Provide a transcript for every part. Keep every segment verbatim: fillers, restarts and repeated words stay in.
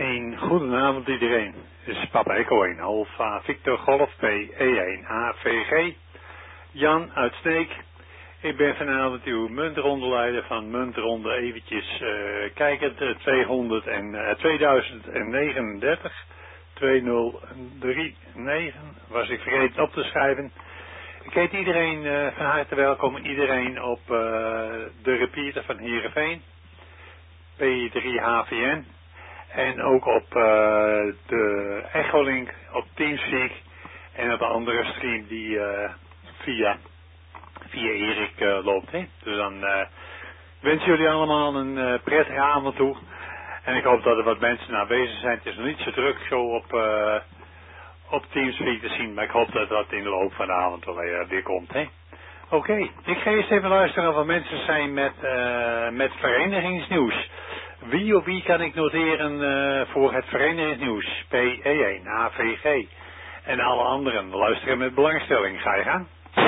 Een goedenavond iedereen. Dit is Papa Echo één, Alpha Victor Golf P E één A V G. Jan uit Sneek. Ik ben vanavond uw muntrondeleider van muntronde eventjes uh, kijken. De tweehonderd en, uh, tweeduizend negenendertig. tweeduizend negenendertig was ik vergeten op te schrijven. Ik heet iedereen uh, van harte welkom. Iedereen op uh, de repeater van Heerenveen. P drie H V N. En ook op uh, de Echolink, op Teamspeak en op een andere stream die uh, via, via Erik uh, loopt. Hè? Dus dan uh, wens jullie allemaal een uh, prettige avond toe. En ik hoop dat er wat mensen aanwezig zijn. Het is nog niet zo druk zo op, uh, op Teamspeak te zien, maar ik hoop dat dat in de loop van de avond wel uh, weer komt. Oké, okay. Ik ga eerst even luisteren of er mensen zijn met, uh, met verenigingsnieuws. Wie of wie kan ik noteren uh, voor het verenigingsnieuws? P E één A V G. En alle anderen luisteren met belangstelling. Ga je gang.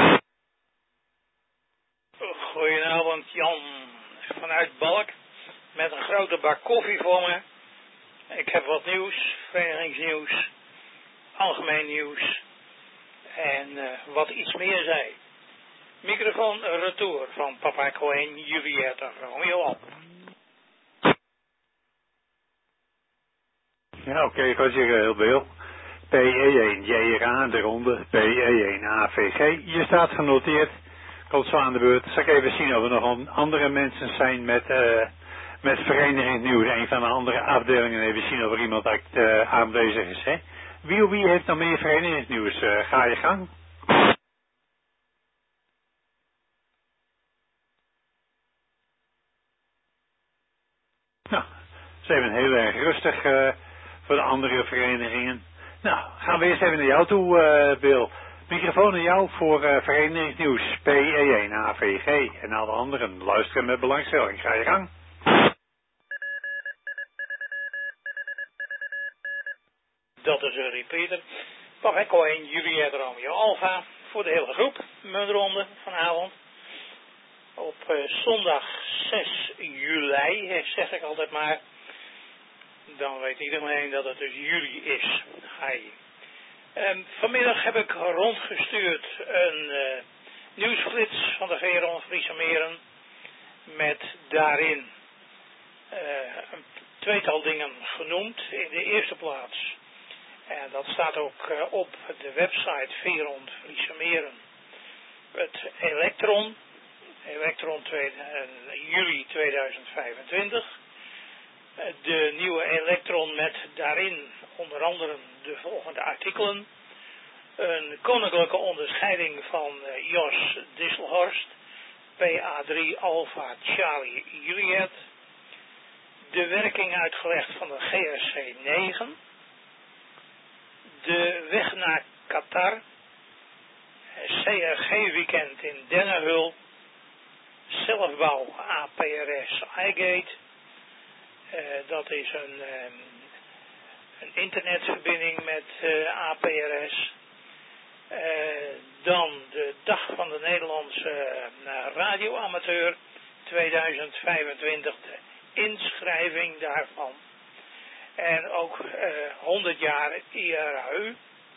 Goedenavond Jan, vanuit Balk. Met een grote bak koffie voor me. Ik heb wat nieuws, verenigingsnieuws, algemeen nieuws. En uh, wat iets meer zei. Microfoon retour van Papa Cohen, Juliette Romeo op. Ja, oké, okay, ik was hier heel veel. P E één J R A, de ronde, P E één A V G. Hier staat genoteerd. Komt zo aan de beurt. Zal ik even zien of er nog andere mensen zijn met, uh, met verenigingsnieuws. Een van de andere afdelingen. Even zien of er iemand uh, aanwezig is. Hè? Wie of wie heeft nog meer verenigingsnieuws? Uh, ga je gang. Nou, ze zijn heel erg rustig uh, voor de andere verenigingen. Nou, gaan we eerst even naar jou toe, uh, Bill. Microfoon naar jou voor uh, verenigingsnieuws P E één A V G en alle anderen. Luisteren met belangstelling. Ga je gang. Dat is een repeater. Papa Echo één, Juliette Romeo Alpha. Voor de hele groep. Muntronde vanavond. Op uh, zondag zes juli, zeg ik altijd maar. Dan weet iedereen dat het dus juli is. Hi. Um, vanmiddag heb ik rondgestuurd een uh, nieuwsflits van de Veron Friese Meren. Met daarin uh, een tweetal dingen genoemd. In de eerste plaats. En dat staat ook uh, op de website Veron Friese Meren. Het Elektron. Elektron twee, uh, juli tweeduizend vijfentwintig. De nieuwe Elektron met daarin onder andere de volgende artikelen. Een koninklijke onderscheiding van uh, Jos Disselhorst, P A drie Alpha Charlie Juliet. De werking uitgelegd van de G R C negen. De weg naar Qatar. C R G weekend in Dennenhul. Zelfbouw A P R S iGate. Uh, dat is een, um, een internetverbinding met uh, A P R S. Uh, dan de dag van de Nederlandse uh, radioamateur tweeduizend vijfentwintig, de inschrijving daarvan. En ook uh, honderd jaar I R A U.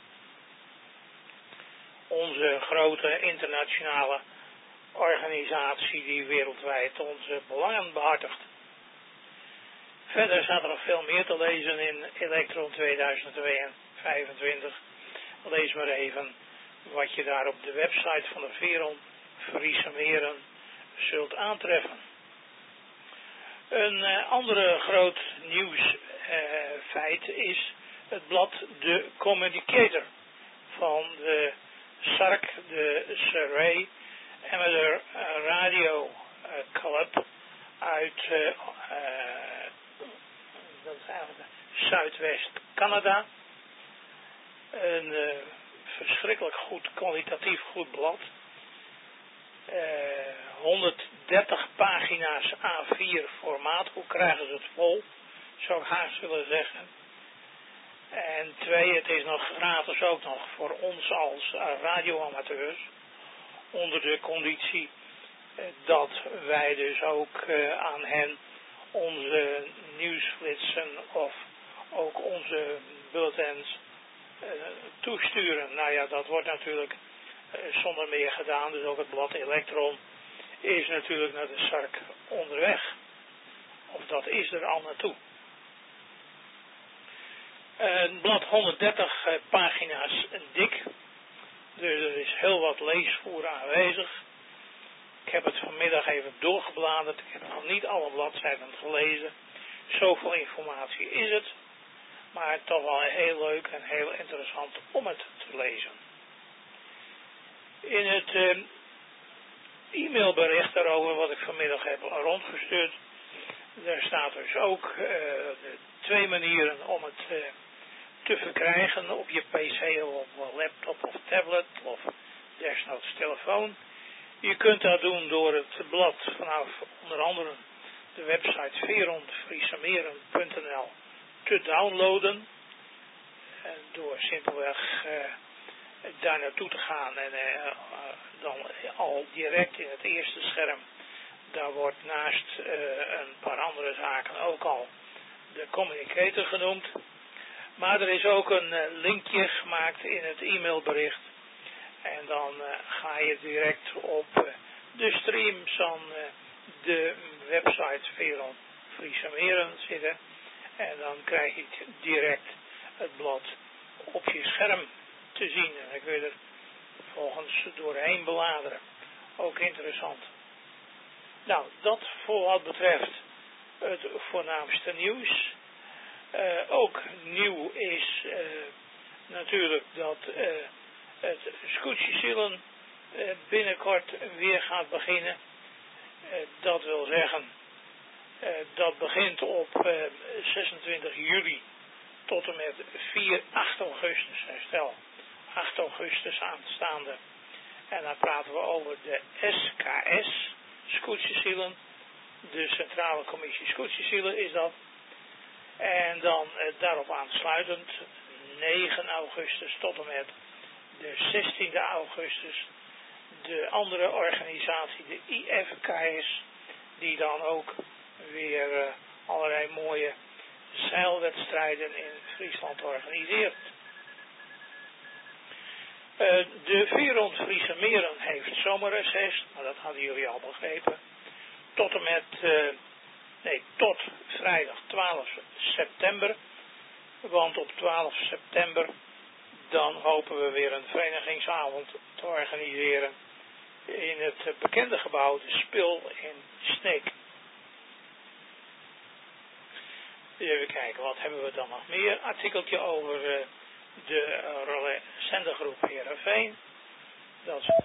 Onze grote internationale organisatie die wereldwijd onze belangen behartigt. Verder staat er nog veel meer te lezen in Elektron tweeduizend vijfentwintig. Lees maar even wat je daar op de website van de Veron Friese Meren zult aantreffen. Een uh, andere groot nieuwsfeit uh, is het blad De Communicator van de S A R C, de Surrey Amateur Radio Club uit uh, uh, dat is eigenlijk Zuidwest Canada. Een uh, verschrikkelijk goed, kwalitatief goed blad. Uh, honderddertig pagina's A vier formaat. Hoe krijgen ze het vol? Zou ik haast willen zeggen. En twee, het is nog gratis ook nog voor ons als uh, radioamateurs. Onder de conditie uh, dat wij dus ook uh, aan hen onze nieuwsflitsen of onze bulletins uh, toesturen. Nou ja, dat wordt natuurlijk uh, zonder meer gedaan. Dus ook het blad Elektron is natuurlijk naar de Sark onderweg. Of dat is er al naartoe. Een blad honderddertig uh, pagina's dik. Dus er is heel wat leesvoer aanwezig. Ik heb het vanmiddag even doorgebladerd. Ik heb nog niet alle bladzijden gelezen. Zoveel informatie is het. Maar toch wel heel leuk en heel interessant om het te lezen. In het uh, e-mailbericht daarover wat ik vanmiddag heb rondgestuurd. Daar staat dus ook uh, de twee manieren om het uh, te verkrijgen op je pc of laptop of tablet of desnoods telefoon. Je kunt dat doen door het blad vanaf onder andere de website veerond friesameren punt n l te downloaden. En door simpelweg uh, daar naartoe te gaan en uh, uh, dan al direct in het eerste scherm, daar wordt naast uh, een paar andere zaken ook al de communicator genoemd. Maar er is ook een uh, linkje gemaakt in het e-mailbericht. En dan uh, ga je direct op uh, de stream van uh, de website Veron Friesameren zitten. En dan krijg je direct het blad op je scherm te zien. En dan kun je er volgens doorheen beladeren. Ook interessant. Nou, dat voor wat betreft het voornaamste nieuws. Uh, ook nieuw is uh, natuurlijk dat uh, het scootjesielen uh, binnenkort weer gaat beginnen. Uh, dat wil zeggen, uh, dat begint op uh, zesentwintig juli tot en met vier, acht augustus. Herstel, acht augustus aanstaande. En dan praten we over de S K S, scootjesielen. De Centrale Commissie Scootjesielen is dat. En dan eh, daarop aansluitend negen augustus tot en met de zestiende augustus de andere organisatie, de I F K S, die dan ook weer uh, allerlei mooie zeilwedstrijden in Friesland organiseert. Uh, de Veerond Friesameren heeft zomerreces, maar dat hadden jullie al begrepen. Tot en met, uh, nee, tot vrijdag twaalf september. Want op twaalf september, dan hopen we weer een verenigingsavond te organiseren in het bekende gebouw De Spil in Sneek. Even kijken, wat hebben we dan nog meer? Artikeltje over uh, de uh, relais zendergroep Heerenveen. Dat is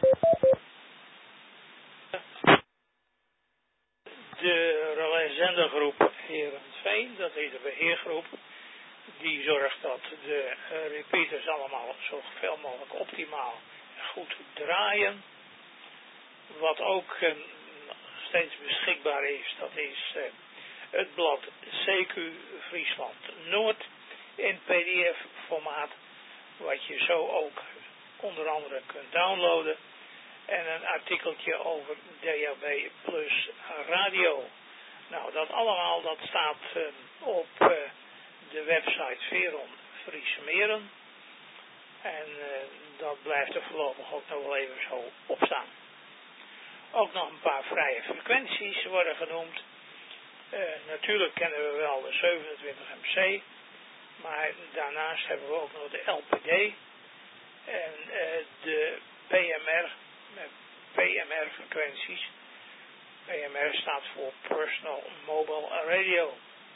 de relais zendergroep Heerenveen, dat is de beheergroep. Die zorgt dat de uh, repeaters allemaal zoveel mogelijk optimaal en goed draaien. Wat ook uh, steeds beschikbaar is, dat is uh, het blad C Q Friesland Noord in P D F formaat, wat je zo ook onder andere kunt downloaden. En een artikeltje over D A B plus radio. Nou, dat allemaal, dat staat uh, op uh, de website Veron Friesameren. En uh, dat blijft er voorlopig ook nog wel even zo op staan. Ook nog een paar vrije frequenties worden genoemd. Uh, natuurlijk kennen we wel de zevenentwintig M C. Maar daarnaast hebben we ook nog de L P D. En uh, de P M R. P M R frequenties. P M R staat voor Personal Mobile Radio.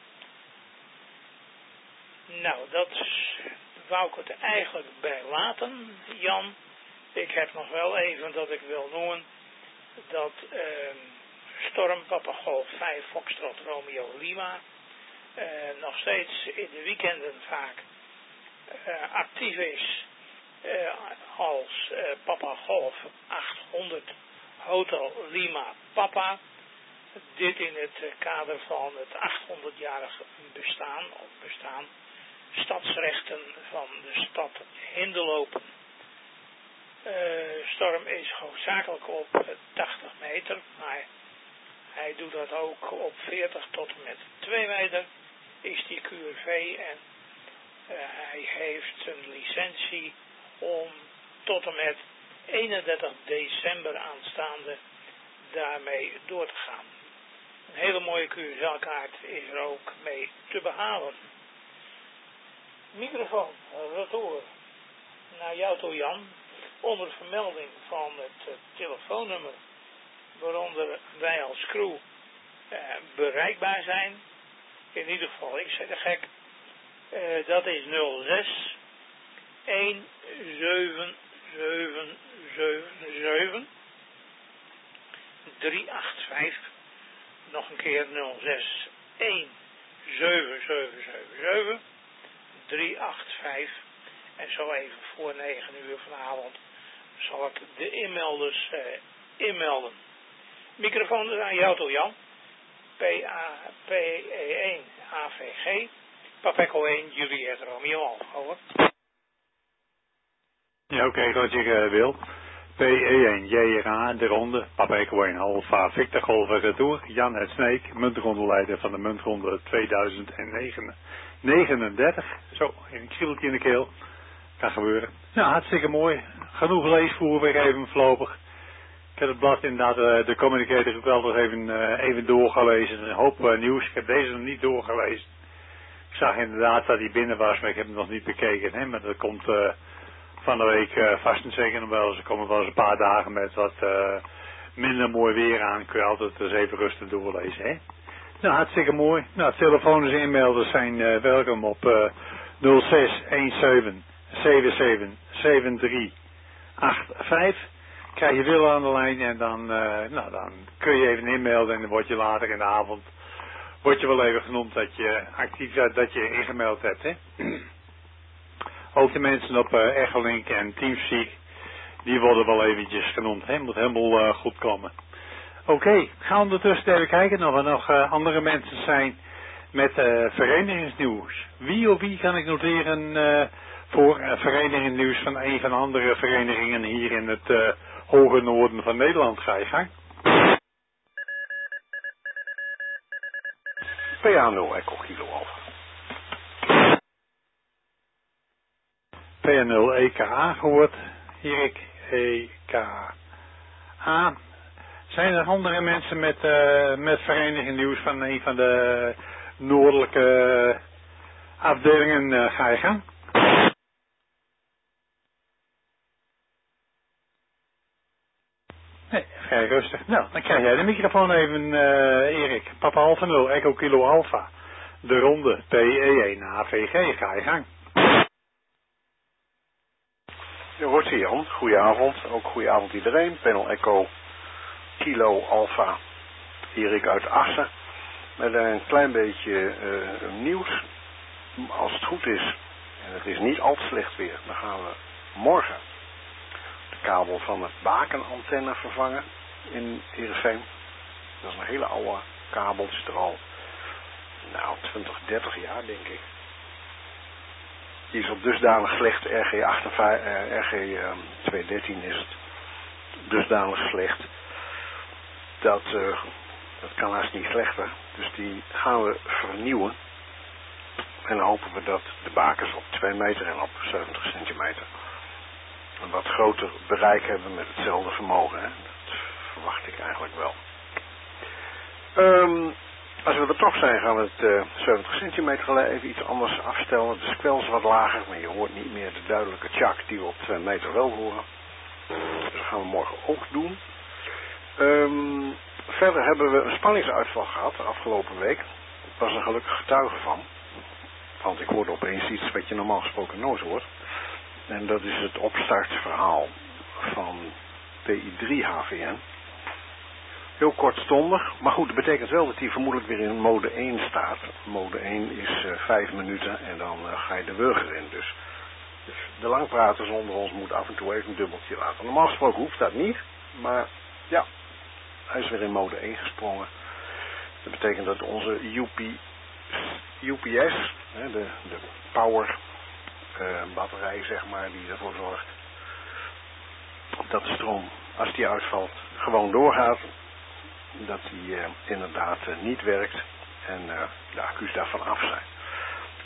Nou, dat wou ik het eigenlijk bij laten, Jan. Ik heb nog wel even dat ik wil noemen dat uh, Storm Papa Golf vijf Foxtrot Romeo Lima uh, nog steeds in de weekenden vaak uh, actief is uh, als uh, Papa Golf achthonderd Hotel Lima Papa. Dit in het uh, kader van het achthonderdjarig bestaan, of bestaan, stadsrechten van de stad Hindelopen. Uh, Storm is hoofdzakelijk op uh, tachtig meter, maar hij doet dat ook op veertig tot en met twee meter, is die Q R V en Uh, hij heeft een licentie om tot en met eenendertig december aanstaande daarmee door te gaan. Een hele mooie Q S L-kaart is er ook mee te behalen. Microfoon, retour naar jou toe, Jan. Onder vermelding van het uh, telefoonnummer waaronder wij als crew uh, bereikbaar zijn. In ieder geval, ik zeg de gek. Uh, dat is nul zes een zeven zeven zeven zeven drie acht vijf. Nog een keer nul zes een zeven zeven zeven zeven drie acht vijf. En zo even voor negen uur vanavond zal ik de inmelders uh, inmelden. Microfoon is aan jou toe, Jan. P A P E één A V G. Papeco één, Juliet Romeo Alfa, over. Ja, oké, okay, wat je uh, wil. P E één, J R A, de ronde, Papeco één, Alfa, Victor Golf Retour, Jan het Sneek, muntrondeleider van de muntronde tweeduizend negenendertig. Zo, een krieltje in de keel. Kan gebeuren. Nou, hartstikke mooi. Genoeg leesvoer weer even voorlopig. Ik heb het blad inderdaad, uh, de communicator ook wel nog even, uh, even doorgelezen. Een hoop uh, nieuws. Ik heb deze nog niet doorgelezen. Ik zag inderdaad dat hij binnen was, maar ik heb hem nog niet bekeken. Hè? Maar dat komt uh, van de week uh, vast en zeker nog wel. Ze komen wel eens een paar dagen met wat uh, minder mooi weer aan. Kun je altijd eens even rustig doorlezen. Hè? Nou, hartstikke mooi. Nou, telefoons en inmelders zijn uh, welkom op uh, nul zes een zeven zeven zeven zeven drie acht vijf. Krijg je Wil aan de lijn en dan, uh, nou, dan kun je even inmelden en dan word je later in de avond word je wel even genoemd dat je actief dat je ingemeld hebt. Hè? Ook de mensen op uh, Echolink en Teamspeak, die worden wel eventjes genoemd. Hè? Moet helemaal uh, goed komen. Oké, okay, gaan we ondertussen even kijken of er nog uh, andere mensen zijn met uh, verenigingsnieuws. Wie of wie kan ik noteren uh, voor uh, verenigingsnieuws van een van de andere verenigingen hier in het uh, hoge noorden van Nederland? Ga je gang. P A nul Echo Kilo Alpha. P A nul E K A gehoord. Erik E K A. Zijn er andere mensen met, uh, met verenigingsnieuws van een van de noordelijke afdelingen? Uh, ga je gang. Nee, vrij rustig. Nou, dan krijg jij de microfoon even, uh, Erik. Papa Alpha nul, Echo Kilo Alpha. De ronde, P E één A V G. Ga je gang. Ja, hoort ze Jan. Goedenavond. Ook goedenavond iedereen. Panel Echo Kilo Alpha. Erik uit Assen. Met een klein beetje uh, nieuws. Als het goed is, en het is niet al te slecht weer, dan gaan we morgen de kabel van het bakenantenne vervangen in Heerenveen. Dat is een hele oude kabel. Het is er al nou, twintig, dertig jaar denk ik. Die is op dusdanig slecht, R G, achtenvijftig, uh, R G um, tweehonderddertien is het, dusdanig slecht, dat, uh, dat kan haast niet slechter. Dus die gaan we vernieuwen. En dan hopen we dat de bakens op twee meter en op zeventig centimeter een wat groter bereik hebben met hetzelfde vermogen. Hè? Dat verwacht ik eigenlijk wel. Um, Als we er toch zijn, gaan we het uh, zeventig centimeter even iets anders afstellen. De squel is wat lager, maar je hoort niet meer de duidelijke tjak die we op twee meter wel horen. Dus dat gaan we morgen ook doen. Um, verder hebben we een spanningsuitval gehad de afgelopen week. Ik was er gelukkig getuige van. Want ik hoorde opeens iets wat je normaal gesproken nooit hoort. En dat is het opstartverhaal van P I drie H V N. Heel kortstondig, maar goed, dat betekent wel dat hij vermoedelijk weer in mode één staat. Mode één is uh, vijf minuten en dan uh, ga je de wurger in. Dus, dus de langpraters onder ons moeten af en toe even een dubbeltje laten. Normaal gesproken hoeft dat niet, maar ja, hij is weer in mode één gesprongen. Dat betekent dat onze U P, U P S, hè, de, de power uh, batterij zeg maar, die ervoor zorgt dat de stroom, als die uitvalt, gewoon doorgaat. Dat die uh, inderdaad uh, niet werkt en uh, de accu's daarvan af zijn. Nou,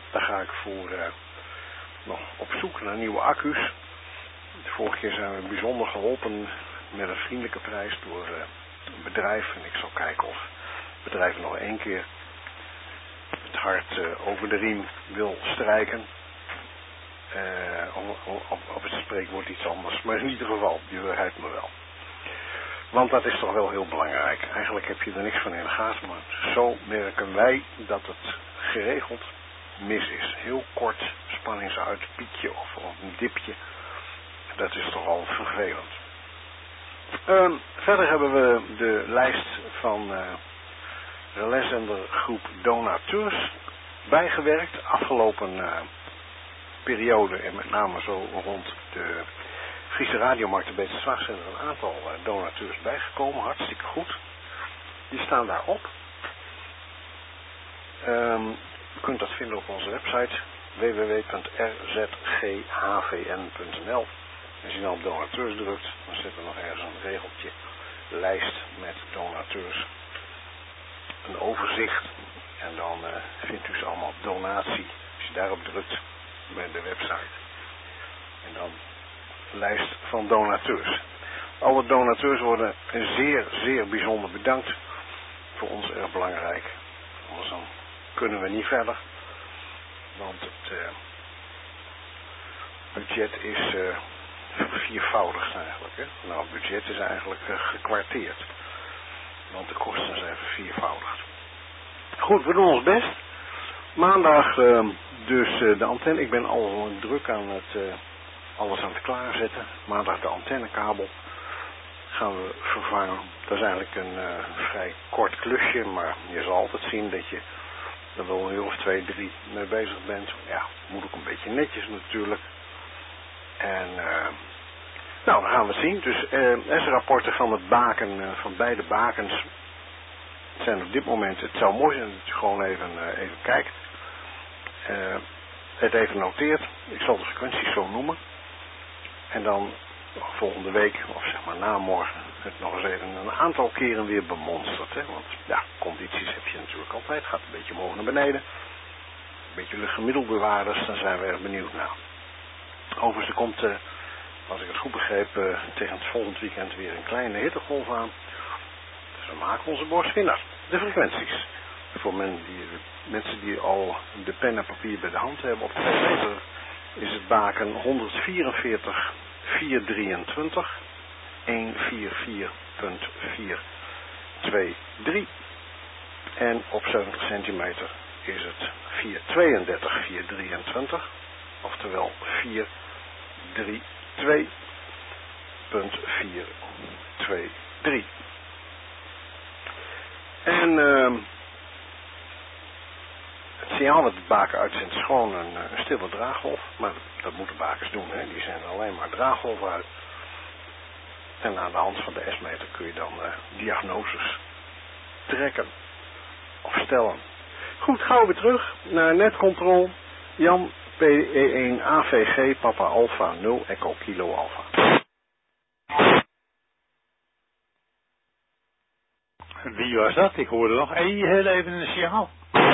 Daar ga ik voor uh, nog op zoek naar nieuwe accu's. De vorige keer zijn we bijzonder geholpen met een vriendelijke prijs door uh, een bedrijf. En ik zal kijken of het bedrijf nog één keer het hart uh, over de riem wil strijken. Uh, of, of, of het spreekwoord iets anders. Maar in ieder geval, je begrijpt me wel. Want dat is toch wel heel belangrijk. Eigenlijk heb je er niks van in de gaten, maar zo merken wij dat het geregeld mis is. Heel kort spanningsuitpiekje of, of een dipje. Dat is toch al vervelend. Uh, verder hebben we de lijst van uh, relaiszender groep donateurs bijgewerkt. Afgelopen uh, periode en met name zo rond de Friese Radiomarkt de Beterschap zijn er een aantal uh, donateurs bijgekomen. Hartstikke goed. Die staan daarop. Um, u kunt dat vinden op onze website w w w punt r z g h v n punt n l. Als je nou op donateurs drukt, dan zit er nog ergens een regeltje, lijst met donateurs. Een overzicht. En dan uh, vindt u ze allemaal op donatie. Als je daarop drukt bij de website. En dan lijst van donateurs. Alle donateurs worden zeer, zeer bijzonder bedankt. Voor ons erg belangrijk. Anders dan kunnen we niet verder. Want het uh, budget is uh, viervoudigd eigenlijk. Hè? Nou, het budget is eigenlijk uh, gekwarteerd. Want de kosten zijn verviervoudigd. Goed, we doen ons best. Maandag uh, dus uh, de antenne. Ik ben al druk aan het uh, alles aan het klaarzetten. Maandag de antennekabel gaan we vervangen. Dat is eigenlijk een uh, vrij kort klusje, maar je zal altijd zien dat je er wel een uur of twee, drie mee bezig bent. Ja, moet ook een beetje netjes natuurlijk. En uh, nou, dan gaan we het zien. Dus uh, S-rapporten van het baken, uh, van beide bakens zijn op dit moment, het zou mooi zijn dat je gewoon even, uh, even kijkt. Uh, het even noteert. Ik zal de frequenties zo noemen. En dan volgende week, of zeg maar na morgen, het nog eens even een aantal keren weer bemonsterd. Hè? Want ja, condities heb je natuurlijk altijd. Gaat een beetje omhoog naar beneden. Een beetje luchtgemiddelbewaarders, daar zijn we erg benieuwd naar. Overigens, er komt, uh, als ik het goed begreep, uh, tegen het volgend weekend weer een kleine hittegolf aan. Dus we maken onze borst winnaar. De frequenties. Voor men die, mensen die al de pen en papier bij de hand hebben, op twee meter is het baken honderdvierenveertig vierhonderddrieëntwintig honderdvierenveertig punt vierhonderdtweeëntwintig en op zeventig centimeter is het vierhonderdtweeëndertig vierhonderddrieëntwintig, oftewel vierhonderdtweeëntwintig punt vierhonderdtweeëntwintig. En uh, het signaal dat de baken uitzendt is gewoon een, een stille draaggolf. Maar dat, dat moeten bakers doen. Hè. Die zenden alleen maar draaggolf uit. En aan de hand van de S-meter kun je dan uh, diagnoses trekken. Of stellen. Goed, gaan we weer terug naar netcontrol. Jan P E één A V G Papa Alpha nul Echo Kilo Alpha. Wie was dat? Ik hoorde nog hey, heel even een signaal.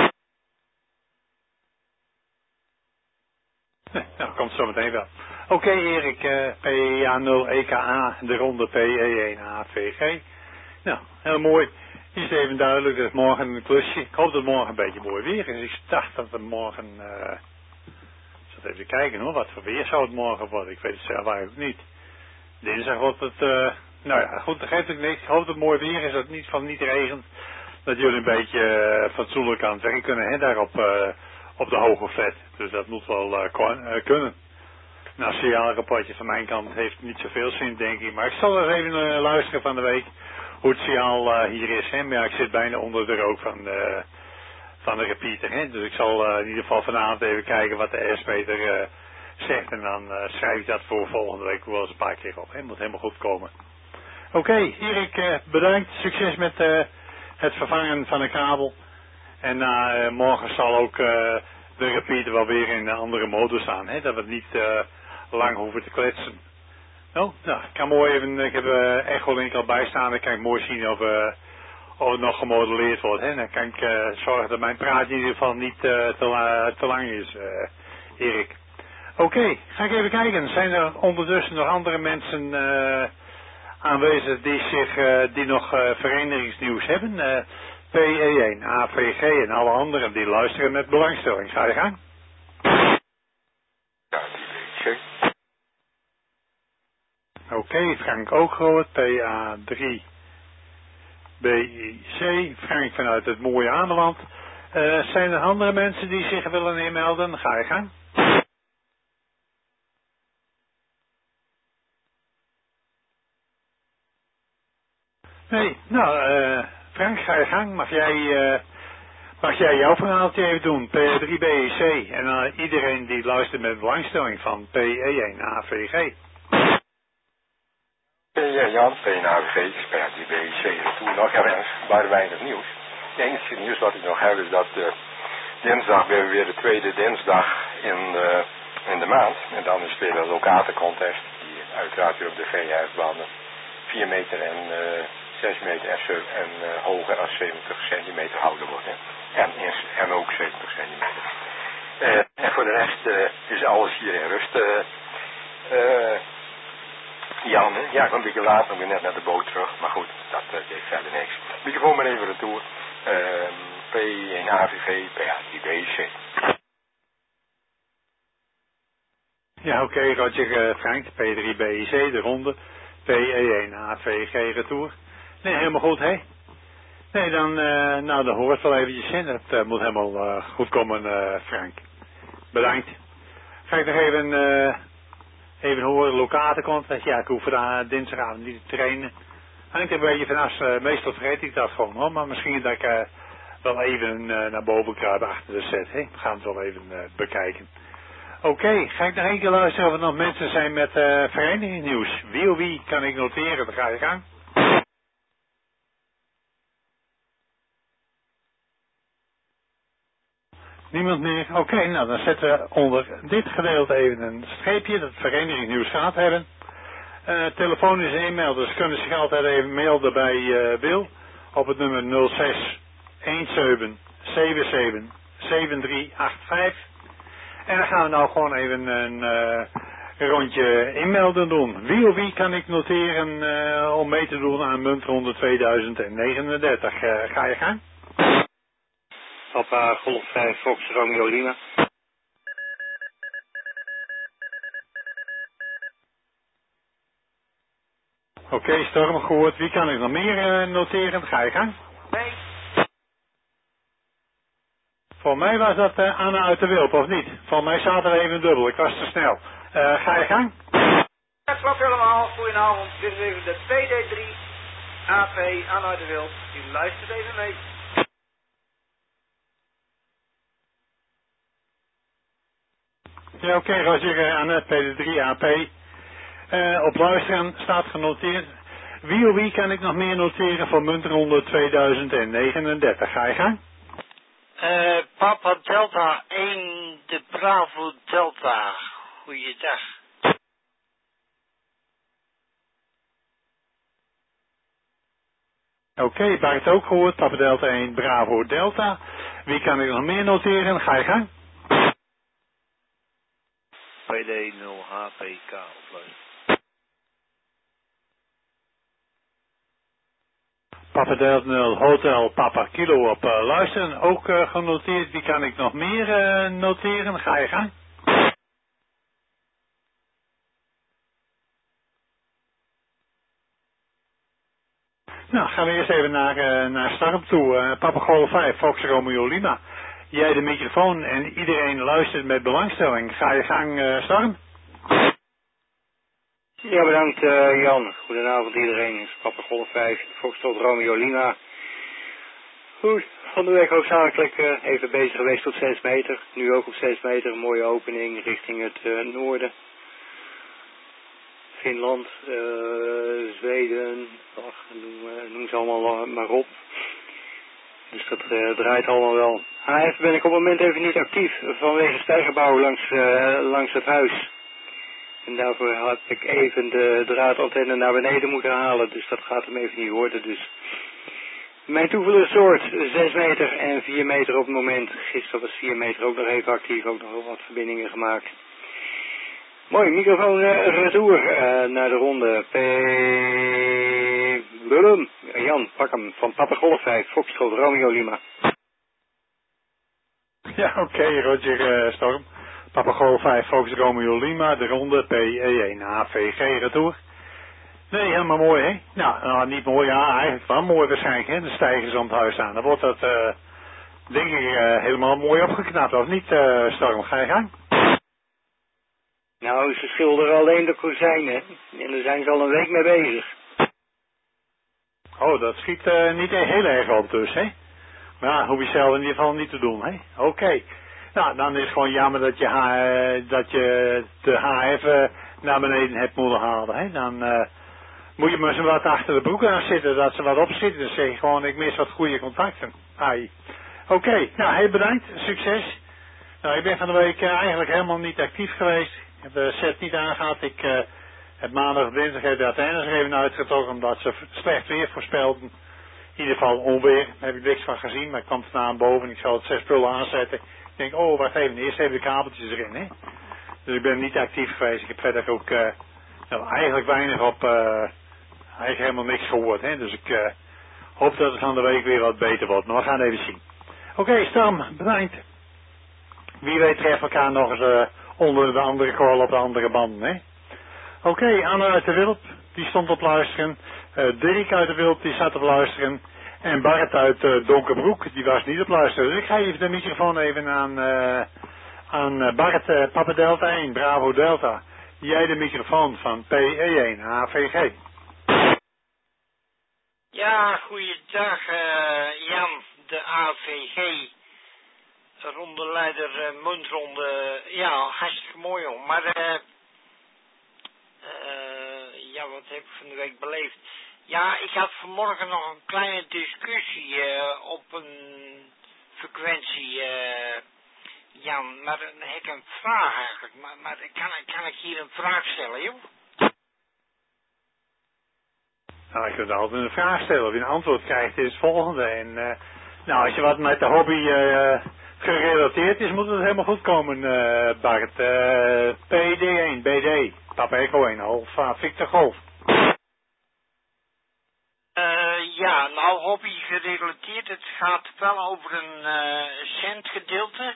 Nee, nou, komt zo meteen wel. Oké, okay, Erik, uh, P E A nul E K A, de ronde P E één A V G. Nou, heel mooi. Is even duidelijk, dat is morgen een klusje. Ik hoop dat het morgen een beetje mooi weer is. Ik dacht dat het morgen, uh, ik zal even kijken hoor, wat voor weer zou het morgen worden. Ik weet het zelf eigenlijk niet. Dinsdag wordt het, uh, nou ja, goed, dat geeft ook niks. Ik hoop dat het mooi weer is, dat het niet van niet regent. Dat jullie een beetje uh, fatsoenlijk aan het werk kunnen, hè, daar op, uh, op de hoge vet. Dus dat moet wel uh, kon, uh, kunnen. Nou, een signaalrapportje van mijn kant heeft niet zoveel zin, denk ik. Maar ik zal er even uh, luisteren van de week hoe het signaal uh, hier is. Hè. Maar ja, ik zit bijna onder de rook van de, van de repeater. Hè. Dus ik zal uh, in ieder geval vanavond even kijken wat de S-meter uh, zegt. En dan uh, schrijf ik dat voor volgende week wel eens een paar keer op. Het moet helemaal goed komen. Oké, okay, Erik, uh, bedankt. Succes met uh, het vervangen van de kabel. En uh, morgen zal ook uh, de repeater wel weer in een andere modus staan. Hè. Dat we het niet uh, lang hoeven te kletsen. Oh, nou, ik kan mooi even, ik heb uh, Echolink al bijstaan. Dan kan ik mooi zien of, uh, of nog gemodelleerd wordt. Hè? Dan kan ik uh, zorgen dat mijn praat in ieder geval niet uh, te, la te lang is, uh, Erik. Oké, okay, ga ik even kijken. Zijn er ondertussen nog andere mensen uh, aanwezig die, zich, uh, die nog uh, verenigingsnieuws hebben? Uh, P E één, A V G en alle anderen die luisteren met belangstelling. Ga je gang? Ja, die weet je. Oké, okay, Frank ook gehoord. P A drie B I C. Frank vanuit het mooie Ameland. Uh, zijn er andere mensen die zich willen inmelden? Ga je gang? Nee, nou, uh, Frank, ga je gang. Mag jij, uh, mag jij jouw verhaaltje even doen? P A drie B I C. En uh, iedereen die luistert met belangstelling van P E één A V G. Ja, Jan, P N A V G, P A drie B I C. Toen nog ergens, maar weinig nieuws. Het enige nieuws wat ik nog heb is dat uh, dinsdag weer weer de tweede dinsdag in de, in de maand. En dan is weer een locatencontest die uiteraard weer op de V H-banden vier meter en uh, zes meter en, en uh, hoger dan zeventig centimeter houden wordt. Hè. En, en ook zeventig centimeter. Uh, en voor de rest uh, is alles hier in rust. Uh, uh, Jan, hè? Ja, ik kwam een beetje laat, nog weer net naar de boot terug. Maar goed, dat uh, deed verder niks. Microfoon maar even retour. Uh, P één A V G, P A drie B I C. Ja, oké, okay, Roger, uh, Frank, P drie B I C, de ronde. P E één A V G retour. Nee, helemaal goed, hè? Nee, dan, uh, nou, dan hoort wel eventjes in. Het uh, moet helemaal uh, goed komen, uh, Frank. Bedankt. Ga ik nog even, uh, even horen, locatencontest. Ja, ik hoef vandaag dinsdagavond niet te trainen. Hangt er een beetje vanaf, uh, meestal vergeet ik dat gewoon, hoor. Maar misschien dat ik uh, wel even uh, naar boven kruip achter de set, hè? We gaan het wel even uh, bekijken. Oké, okay, ga ik nog één keer luisteren of er nog mensen zijn met uh, verenigingsnieuws. Wie of wie kan ik noteren, dan ga je gang. Niemand meer? Oké, okay, nou dan zetten we onder dit gedeelte even een streepje dat het verenigingsnieuws gaat hebben. Uh, telefoon is een e-mail, dus kunnen zich altijd even melden bij uh, Wil op het nummer nul zes een zeven zeven zeven zeven drie acht vijf. En dan gaan we nou gewoon even een uh, rondje inmelden doen. Wie of wie kan ik noteren uh, om mee te doen aan muntronde tweeduizend negenendertig? Uh, ga je gang? Papa Golf vijf Fox Romeo Lima. Oké, okay, Storm gehoord. Wie kan ik nog meer uh, noteren? Ga je gang? Nee. Voor mij was dat uh, Anna uit de Wilp, of niet? Voor mij staat er even dubbel, ik was te snel. Uh, ga je gang? Dat klopt helemaal. Goedenavond. Dit is even de P D drie A P Anna uit de Wilp. U luistert even mee. Ja, oké, okay, Roger, uh, Anna, P D drie A P. Uh, op luisteren staat genoteerd. Wie of wie kan ik nog meer noteren voor muntronde tweeduizend negenendertig? Ga je gang? Uh, Papa Delta één, de Bravo Delta. Goeiedag. Oké, okay, Bart ook gehoord. Papa Delta één, Bravo Delta. Wie kan ik nog meer noteren? Ga je gang? P D nul H P K opluisteren. Papa Delta nul Hotel Papa Kilo op uh, luisteren. Ook uh, genoteerd. Wie kan ik nog meer uh, noteren? Ga je gang? Nou, gaan we eerst even naar, uh, naar Storm toe. Uh, Papa Golf vijf, Fox Romeo Lima. Jij de microfoon en iedereen luistert met belangstelling. Ga je gang, uh, Storm? Ja, bedankt uh, Jan. Goedenavond iedereen. Papa Golf vijf, Fox tot Romeo Lima. Goed, van de week hoofdzakelijk uh, even bezig geweest tot zes meter. Nu ook op zes meter, een mooie opening richting het uh, noorden. Finland, uh, Zweden, ach, noem, uh, noem ze allemaal maar op. Dus dat uh, draait allemaal wel. H F ben ik op het moment even niet actief vanwege stijgerbouw langs, uh, langs het huis. En daarvoor had ik even de draadantenne naar beneden moeten halen. Dus dat gaat hem even niet worden. Dus Mijn toevluchtsoord zes meter en vier meter op het moment. Gisteren was vier meter ook nog even actief, ook nog wel wat verbindingen gemaakt. Mooi, microfoon uh, retour uh, naar de ronde. P... Willem. Jan, pak hem. Van Papa Golf vijf, Foxtrot, Romeo Lima. Ja, oké, okay, Roger uh, Storm. Papa Golf vijf, Fox Romeo Lima, de ronde P E één A V G retour. Nee, helemaal mooi, hè? Nou, nou, niet mooi, ja, eigenlijk wel mooi waarschijnlijk, hè? De stijgers aan het huis aan. Dan wordt dat, uh, denk ik, uh, helemaal mooi opgeknapt, of niet, uh, Storm? Ga je gang? Nou, ze schilderen alleen de kozijnen. En daar zijn ze al een week mee bezig. Oh, dat schiet uh, niet heel erg op dus, hè? Maar ja, hoef je zelf in ieder geval niet te doen, hè? Oké. Okay. Nou, dan is het gewoon jammer dat je, uh, dat je de H F uh, naar beneden hebt moeten halen, hè? Dan uh, moet je maar eens wat achter de broek aan zitten, dat ze wat opschieten. Dan zeg je gewoon, ik mis wat goede contacten. Ai. Oké, okay. Nou, heel bedankt. Succes. Nou, ik ben van de week uh, eigenlijk helemaal niet actief geweest. Ik heb de set niet aangehad. Ik uh, heb maandag of dinsdag heb de Athenes er even uitgetrokken, omdat ze slecht weer voorspelden. In ieder geval onweer. Daar heb ik niks van gezien, maar ik kwam vandaan boven. Ik zal het zes spullen aanzetten. Ik denk, oh, wacht even. Eerst even de kabeltjes erin, hè. Dus ik ben niet actief geweest. Ik heb verder ook uh, nou, eigenlijk weinig op, uh, eigenlijk helemaal niks gehoord, hè. Dus ik uh, hoop dat het van de week weer wat beter wordt. Maar we gaan even zien. Oké, okay, Stam, bedankt. Wie weet treffen elkaar nog eens uh, onder de andere call op de andere banden, hè. Oké, okay, Anna uit de Wilp, die stond op luisteren. Uh, Dirk uit de Wilp, die zat op luisteren. En Bart uit uh, Donkerbroek, die was niet op luisteren. Dus ik ga even de microfoon even aan, uh, aan uh, Bart, uh, Papa Delta één, Bravo Delta. Jij de microfoon van P E één, A V G. Ja, goeiedag uh, Jan, de A V G. Rondeleider uh, muntronde. Ja, hartstikke mooi hoor. Maar uh, uh, ja, wat heb ik van de week beleefd? Ja, ik had vanmorgen nog een kleine discussie uh, op een frequentie, uh, Jan. Maar dan heb ik een vraag eigenlijk. Maar, maar kan, kan ik hier een vraag stellen, joh? Nou, je kunt altijd een vraag stellen. Of je een antwoord krijgt, is het volgende. En uh, nou, als je wat met de hobby uh, gerelateerd is, moet het helemaal goed komen, uh, Bart. Uh, P D één, B D, Papa Echo één, Alpha Victor Golf. Uh, ja, nou hobby gerelateerd, het gaat wel over een uh, centgedeelte,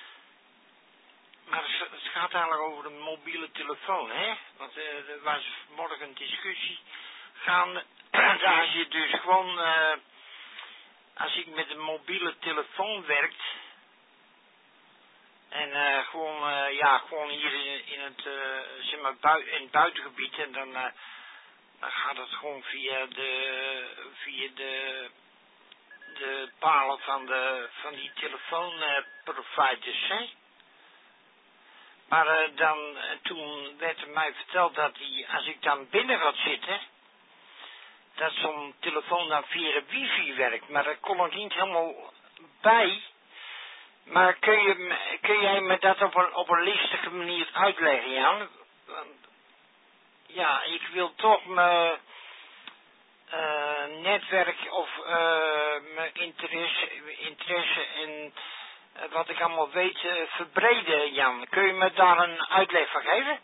maar het gaat eigenlijk over een mobiele telefoon, hè? Want uh, er was morgen een discussie gaande, als je dus gewoon, uh, als ik met een mobiele telefoon werkt, en uh, gewoon, uh, ja, gewoon hier in, in het, uh, zeg maar, bui in het buitengebied, en dan... Uh, Dan gaat het gewoon via de, via de, de palen van, de, van die telefoonproviders, hè. Maar uh, dan, uh, toen werd er mij verteld dat die, als ik dan binnen gaat zitten, dat zo'n telefoon dan via de wifi werkt. Maar dat kon ik niet helemaal bij. Maar kun, je, kun jij me dat op een, op een listige manier uitleggen, Jan? Ja, ik wil toch mijn uh, netwerk of uh, mijn interesse, interesse in uh, wat ik allemaal weet uh, verbreden, Jan. Kun je me daar een uitleg van geven?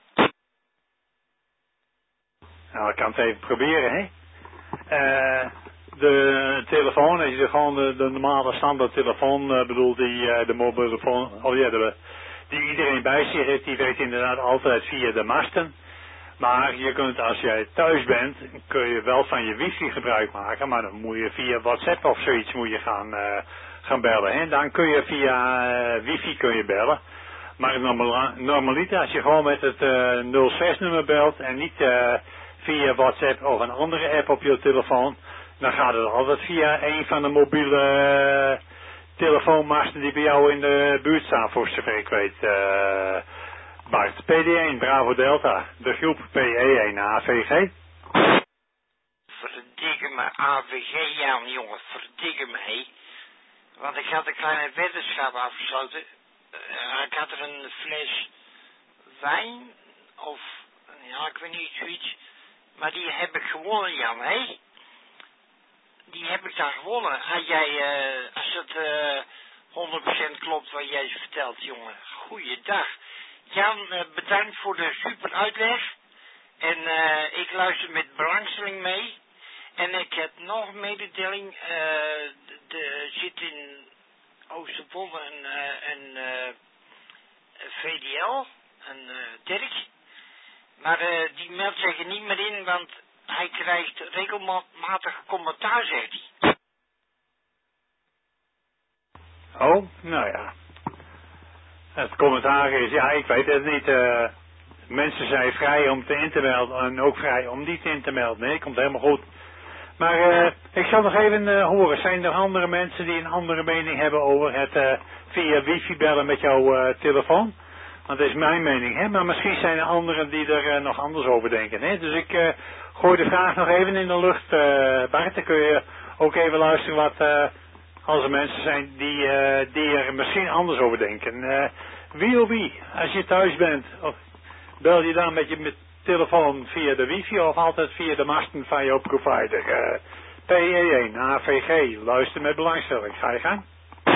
Nou, ik kan het even proberen, hè. Uh, de telefoon, als je gewoon de, de normale standaard telefoon uh, bedoelt, die uh, de mobiele telefoon, oh ja, de, die iedereen bij zich heeft, die werkt inderdaad altijd via de masten. Maar je kunt, als jij thuis bent, kun je wel van je wifi gebruik maken, maar dan moet je via WhatsApp of zoiets moet je gaan, uh, gaan bellen. En dan kun je via uh, wifi kun je bellen. Maar normaal, normaliter, als je gewoon met het uh, nul zes nummer belt en niet uh, via WhatsApp of een andere app op je telefoon, dan gaat het altijd via een van de mobiele uh, telefoonmasten die bij jou in de buurt staan, voor zover ik weet. Uh, Bart, P D één, Bravo Delta, de groep P E één, A V G. Verdikke me, A V G, ja jongen, verdikke me, hé. Want ik had een kleine weddenschap afgesloten. Uh, ik had er een fles wijn, of, ja, ik weet niet, zoiets. Maar die heb ik gewonnen, Jan, hé. die heb ik dan gewonnen. Als jij, uh, als het uh, honderd procent klopt wat jij vertelt, jongen. Goeiedag. Jan, uh, bedankt voor de super uitleg. En uh, ik luister met belangstelling mee. En ik heb nog een mededeling. Uh, er zit in Oosterwolde een, uh, een uh, V D L, een uh, Dirk. Maar uh, die meldt zich er niet meer in, want hij krijgt regelmatig commentaar, zegt hij. Oh, nou ja. Het commentaar is, ja, ik weet het niet. Uh, mensen zijn vrij om te in te melden en ook vrij om niet in te melden. Nee, komt helemaal goed. Maar uh, ik zal nog even uh, horen, zijn er andere mensen die een andere mening hebben over het uh, via wifi bellen met jouw uh, telefoon? Want dat is mijn mening, hè. Maar misschien zijn er anderen die er uh, nog anders over denken, hè. Dus ik uh, gooi de vraag nog even in de lucht, uh, Bart. Dan kun je ook even luisteren wat, uh, als er mensen zijn die, uh, die er misschien anders over denken. Uh, wie of wie, als je thuis bent, of bel je dan met je met telefoon via de wifi of altijd via de masten van jouw provider. Uh, P E één, A V G, luister met belangstelling. Ga je gang?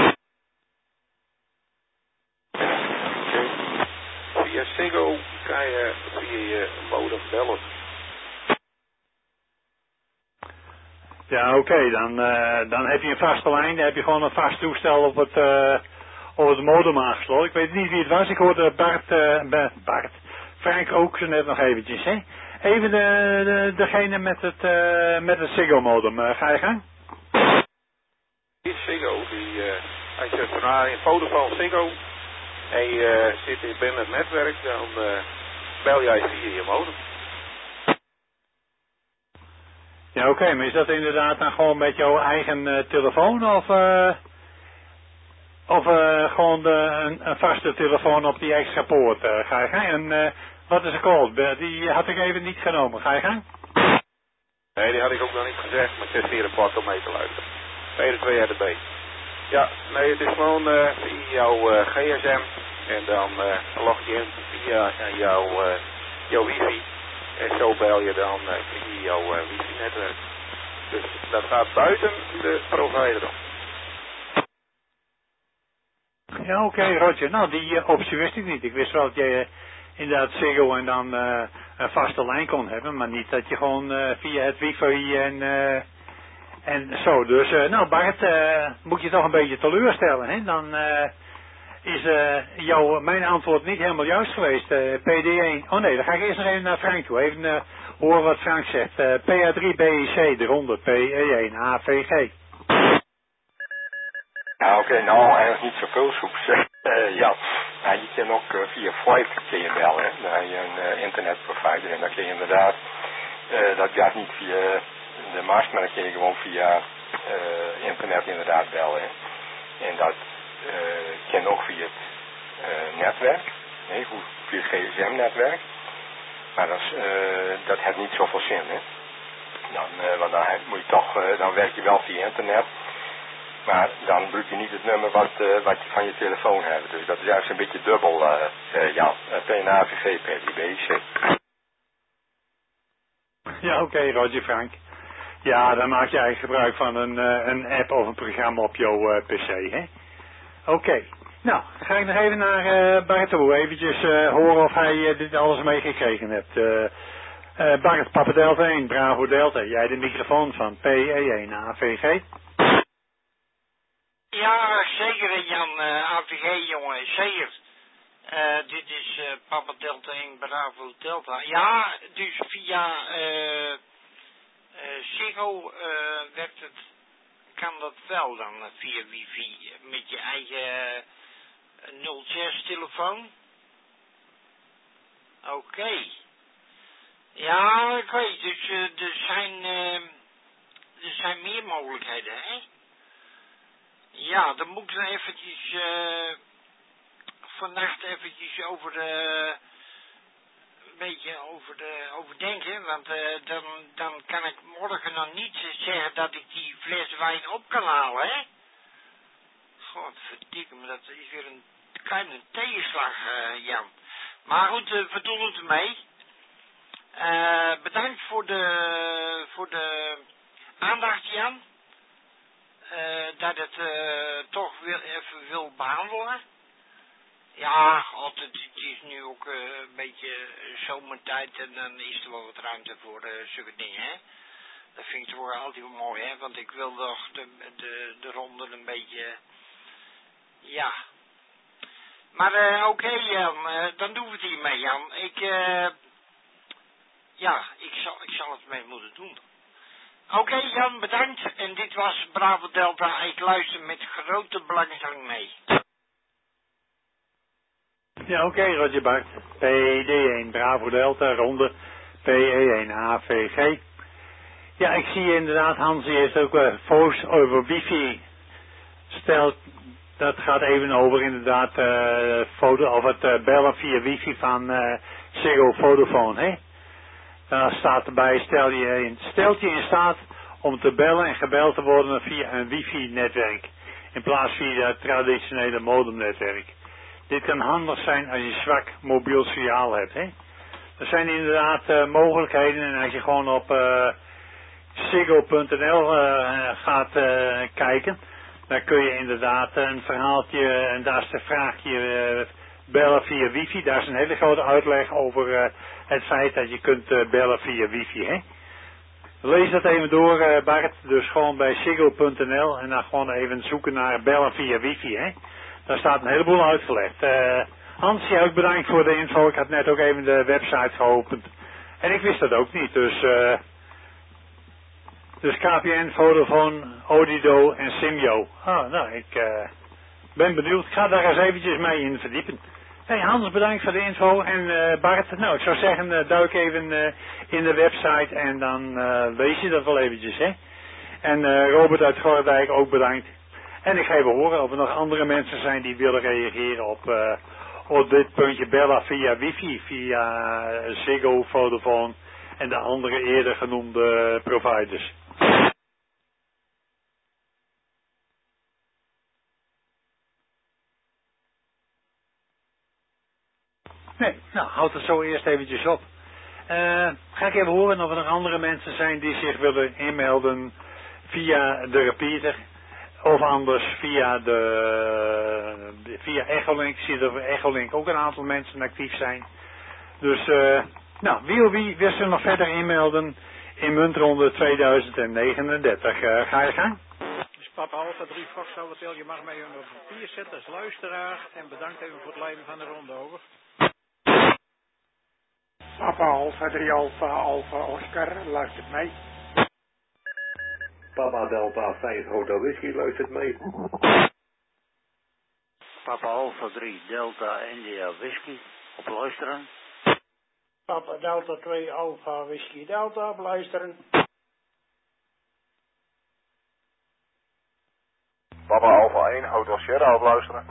Via Ziggo kan je via je modem bellen. Ja, oké, okay, dan, uh, dan heb je een vaste lijn, dan heb je gewoon een vast toestel op het, uh, op het modem aangesloten. Ik weet niet wie het was, ik hoorde Bart, uh, Bart, Frank ook zo net nog eventjes, hè. Even de, de, degene met het, uh, met het Ziggo modem, uh, ga je gang? Die Ziggo, die, uh, als je het naar een foto van Ziggo en je uh, zit in binnen het netwerk, dan uh, bel jij via je modem. Ja, oké, okay, maar is dat inderdaad dan gewoon met jouw eigen uh, telefoon of, uh, of uh, gewoon de, een, een vaste telefoon op die extra poort? Uh, ga je gang? En uh, wat is de code? Die had ik even niet genomen. Ga je gang? Nee, die had ik ook nog niet gezegd, maar het is hier een port om mee te luisteren. P twee R D B. Ja, nee, het is gewoon uh, via jouw uh, G S M en dan uh, log je in via uh, jouw, uh, jouw wifi. En zo bel je dan uh, via jouw uh, wifi-netwerk. Dus dat gaat buiten de provider om. Ja, oké, okay, Roger. Nou, die uh, optie wist ik niet. Ik wist wel dat je uh, inderdaad Ziggo en dan uh, een vaste lijn kon hebben, maar niet dat je gewoon uh, via het wifi en, uh, en zo. Dus, uh, nou Bart, uh, moet je toch een beetje teleurstellen, hè? Dan uh, is uh, jouw, mijn antwoord niet helemaal juist geweest. Uh, P D één, oh nee, dan ga ik eerst nog even naar Frank toe. Even uh, horen wat Frank zegt. Uh, P A drie B I C, de honderd, P E één, A V G. Nou, oké, okay, nou eigenlijk niet zoveel soeps. uh, ja, nou, je kan ook uh, via VoIP kun je bellen, hè. Dan heb je een uh, internetprovider en dan kun je inderdaad, uh, dat gaat niet via de mast, maar dan kun je gewoon via uh, internet inderdaad bellen. Hè. En dat uh, kan ook via het uh, netwerk, nee, via het G S M-netwerk. Maar dat, is, uh, dat heeft niet zoveel zin, hè. Dan, uh, want dan moet je toch, uh, dan werk je wel via internet. Maar dan gebruik je niet het nummer wat, uh, wat je van je telefoon hebt. Dus dat is juist een beetje dubbel, uh, uh, ja, P N A V G, P D B I C. Ja, oké, okay, Roger Frank. Ja, dan maak je eigenlijk gebruik van een, uh, een app of een programma op jouw uh, P C, hè? Oké. Okay. Nou, dan ga ik nog even naar uh, Bart toe. Eventjes uh, horen of hij uh, dit alles meegekregen hebt. Uh, uh, Bart, Papa Delta één, Bravo Delta. Jij de microfoon van P E één, A V G. Ja, zeker Jan, uh, A V G jongen, zeker. Uh, dit is uh, Papa Delta één, Bravo Delta. Ja, dus via uh, uh, Ziggo uh, werkt het, kan dat wel dan uh, via wifi met je eigen uh, nul zes telefoon. Oké. Okay. Ja, ik weet, dus uh, er zijn, uh, er zijn meer mogelijkheden, hè? Ja, dan moet ik dan eventjes uh, vannacht eventjes over de, een beetje over de, overdenken, want uh, dan, dan kan ik morgen nog niet zeggen dat ik die fles wijn op kan halen, hè. Godverdikke me, dat is weer een kleine tegenslag, uh, Jan. Maar goed, uh, we doen het ermee. Uh, bedankt voor de, voor de aandacht, Jan. uh, dat het uh, toch wil, even wil behandelen. Ja, altijd, het is nu ook uh, een beetje zomertijd en dan is er wel wat ruimte voor uh, zulke dingen, hè. Dat vind ik toch altijd mooi, hè, want ik wil toch de, de, de ronde een beetje, ja. Maar uh, oké, okay, Jan, uh, dan doen we het hiermee, Jan. Ik, uh, ja, ik zal, ik zal het mee moeten doen. Oké, okay, Jan, bedankt. En dit was Bravo Delta. Ik luister met grote belangstelling mee. Ja, oké, okay, Roger Bart. P D één, Bravo Delta, ronde P E één A V G. Ja, ik zie inderdaad, Hans heeft ook uh, foto's over wifi. Stel, dat gaat even over inderdaad uh, foto, of het uh, bellen via wifi van uh, Ziggo Vodafone, hè? Dan staat erbij, stel je in, stelt je in staat om te bellen en gebeld te worden via een wifi-netwerk, in plaats van via het traditionele modemnetwerk. Dit kan handig zijn als je zwak mobiel signaal hebt, hè? Er zijn inderdaad uh, mogelijkheden en als je gewoon op uh, Ziggo punt n l uh, gaat uh, kijken, dan kun je inderdaad een verhaaltje, en daar is de vraagje uh, bellen via wifi. Daar is een hele grote uitleg over uh, het feit dat je kunt uh, bellen via wifi, hè. Lees dat even door, uh, Bart, dus gewoon bij Ziggo punt n l en dan gewoon even zoeken naar bellen via wifi, hè. Daar staat een heleboel uitgelegd. Uh, Hans, jij ook bedankt voor de info. Ik had net ook even de website geopend. En ik wist dat ook niet, dus... Uh, Dus K P N, Vodafone, Odido en Simyo. Ah, nou, ik uh, ben benieuwd. Ik ga daar eens eventjes mee in verdiepen. Hey, Hans, bedankt voor de info. En uh, Bart, nou, ik zou zeggen, uh, duik even uh, in de website en dan uh, lees je dat wel eventjes, hè. En uh, Robert uit Gordijk ook bedankt. En ik ga even horen of er nog andere mensen zijn die willen reageren op, uh, op dit puntje bellen via wifi, via uh, Ziggo, Vodafone en de andere eerder genoemde providers. Nee, nou, houd het zo eerst eventjes op. Uh, ga ik even horen of er nog andere mensen zijn die zich willen inmelden via de repeater. Of anders via de via Echolink. Ik zie dat er Echolink ook een aantal mensen actief zijn. Dus, uh, nou, wie of wie wil zich nog verder inmelden in muntronde tweeduizend negenendertig. Uh, ga je gang? Dus Papa Alpha drie Foxtrot Hotel, je mag mij even op papier zetten als luisteraar. En bedankt even voor het leiden van de ronde, over. Papa Alpha drie Alpha Alpha Oscar, luistert mee. Papa Delta vijf Hotel Whisky, luistert mee. Papa Alpha drie Delta India Whisky, op luisteren. Papa Delta twee Alpha Whisky Delta, op luisteren. Papa Alpha één Hotel Sierra, op luisteren.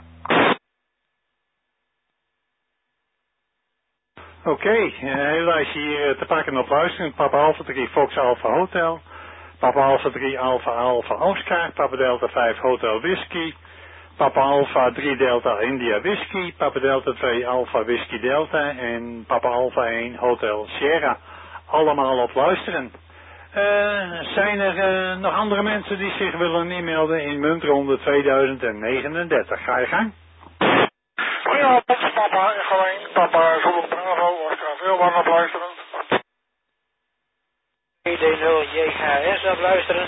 Oké, okay, een hele lijstje hier te pakken op luisteren. Papa Alpha drie Fox Alpha Hotel. Papa Alpha drie Alpha Alpha Oscar. Papa Delta vijf Hotel Whisky. Papa Alpha drie Delta India Whisky. Papa Delta twee Alpha Whisky Delta. En Papa Alpha één Hotel Sierra. Allemaal op luisteren. Uh, zijn er uh, nog andere mensen die zich willen inmelden in muntronde tweeduizend negenendertig? Ga je gang? Ja, papa, gewoon papa, Zulu Bravo, Oscar Wilman op luisteren. E D nul J H S op luisteren.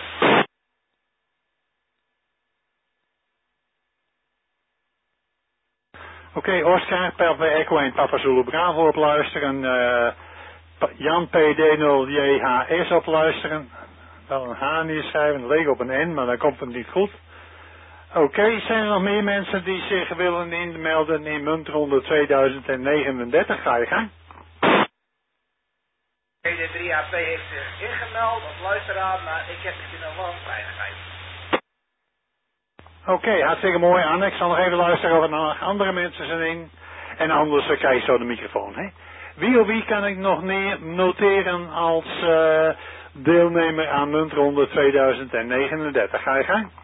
Oké, okay, Oscar, Papa Echo en Papa Zulu Bravo op luisteren. Uh, Jan P D nul J H S op luisteren. Wel een H neerschrijven, het leek op een N, maar dan komt het niet goed. Oké, okay, zijn er nog meer mensen die zich willen inmelden in muntronde tweeduizend negenendertig? Ga je gang. P D drie A P heeft zich ingemeld als luisteraar, maar ik heb het in een warmveiligheid. Oké, okay, hartstikke mooi, Anne. Ik zal nog even luisteren of er nog andere mensen zijn in. En anders uh, krijg je zo de microfoon, hè. Wie of wie kan ik nog noteren als uh, deelnemer aan muntronde tweeduizend negenendertig? Ga je gang.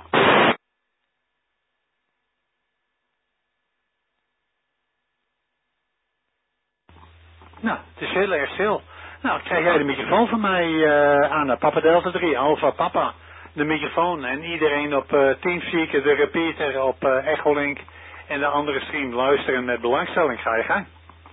Nou, het is heel erg stil. Nou, krijg jij de microfoon van mij uh, aan. Papa Delta drie, Alpha Papa. de microfoon. En iedereen op uh, Teamspeaker, de repeater op uh, Echolink en de andere stream luisteren met belangstelling. Ga je gang.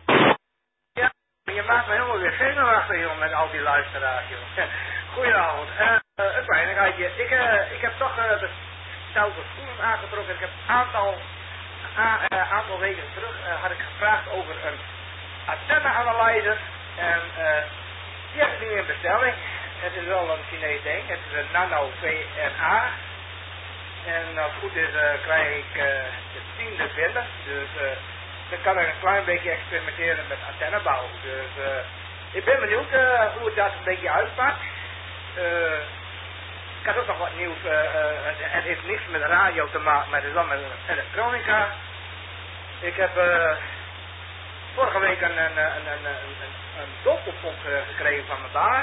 Ja, je maakt me helemaal weer zenuwachtig, joh, met al die luisteraars, joh. Goedenavond. Uh, uh, een kleinigheidje. Ik, uh, ik heb toch uh, de stoute schoenen aangetrokken. Ik heb een aantal, uh, aantal weken terug uh, had ik gevraagd over een antenne-analyzer. En uh, die heb ik nu in bestelling. Het is wel een Chinees ding. Het is een Nano V N A. En als het goed is uh, krijg ik uh, de tiende binnen. Dus uh, dan kan ik een klein beetje experimenteren met antennebouw. Dus uh, ik ben benieuwd uh, hoe het dat een beetje uitpakt. Uh, ik had ook nog wat nieuws. Uh, uh, het heeft niks met radio te maken, maar het is wel met elektronica. Ik heb uh, vorige week een, een, een, een, een, een, een doppelpomp gekregen van mijn baas.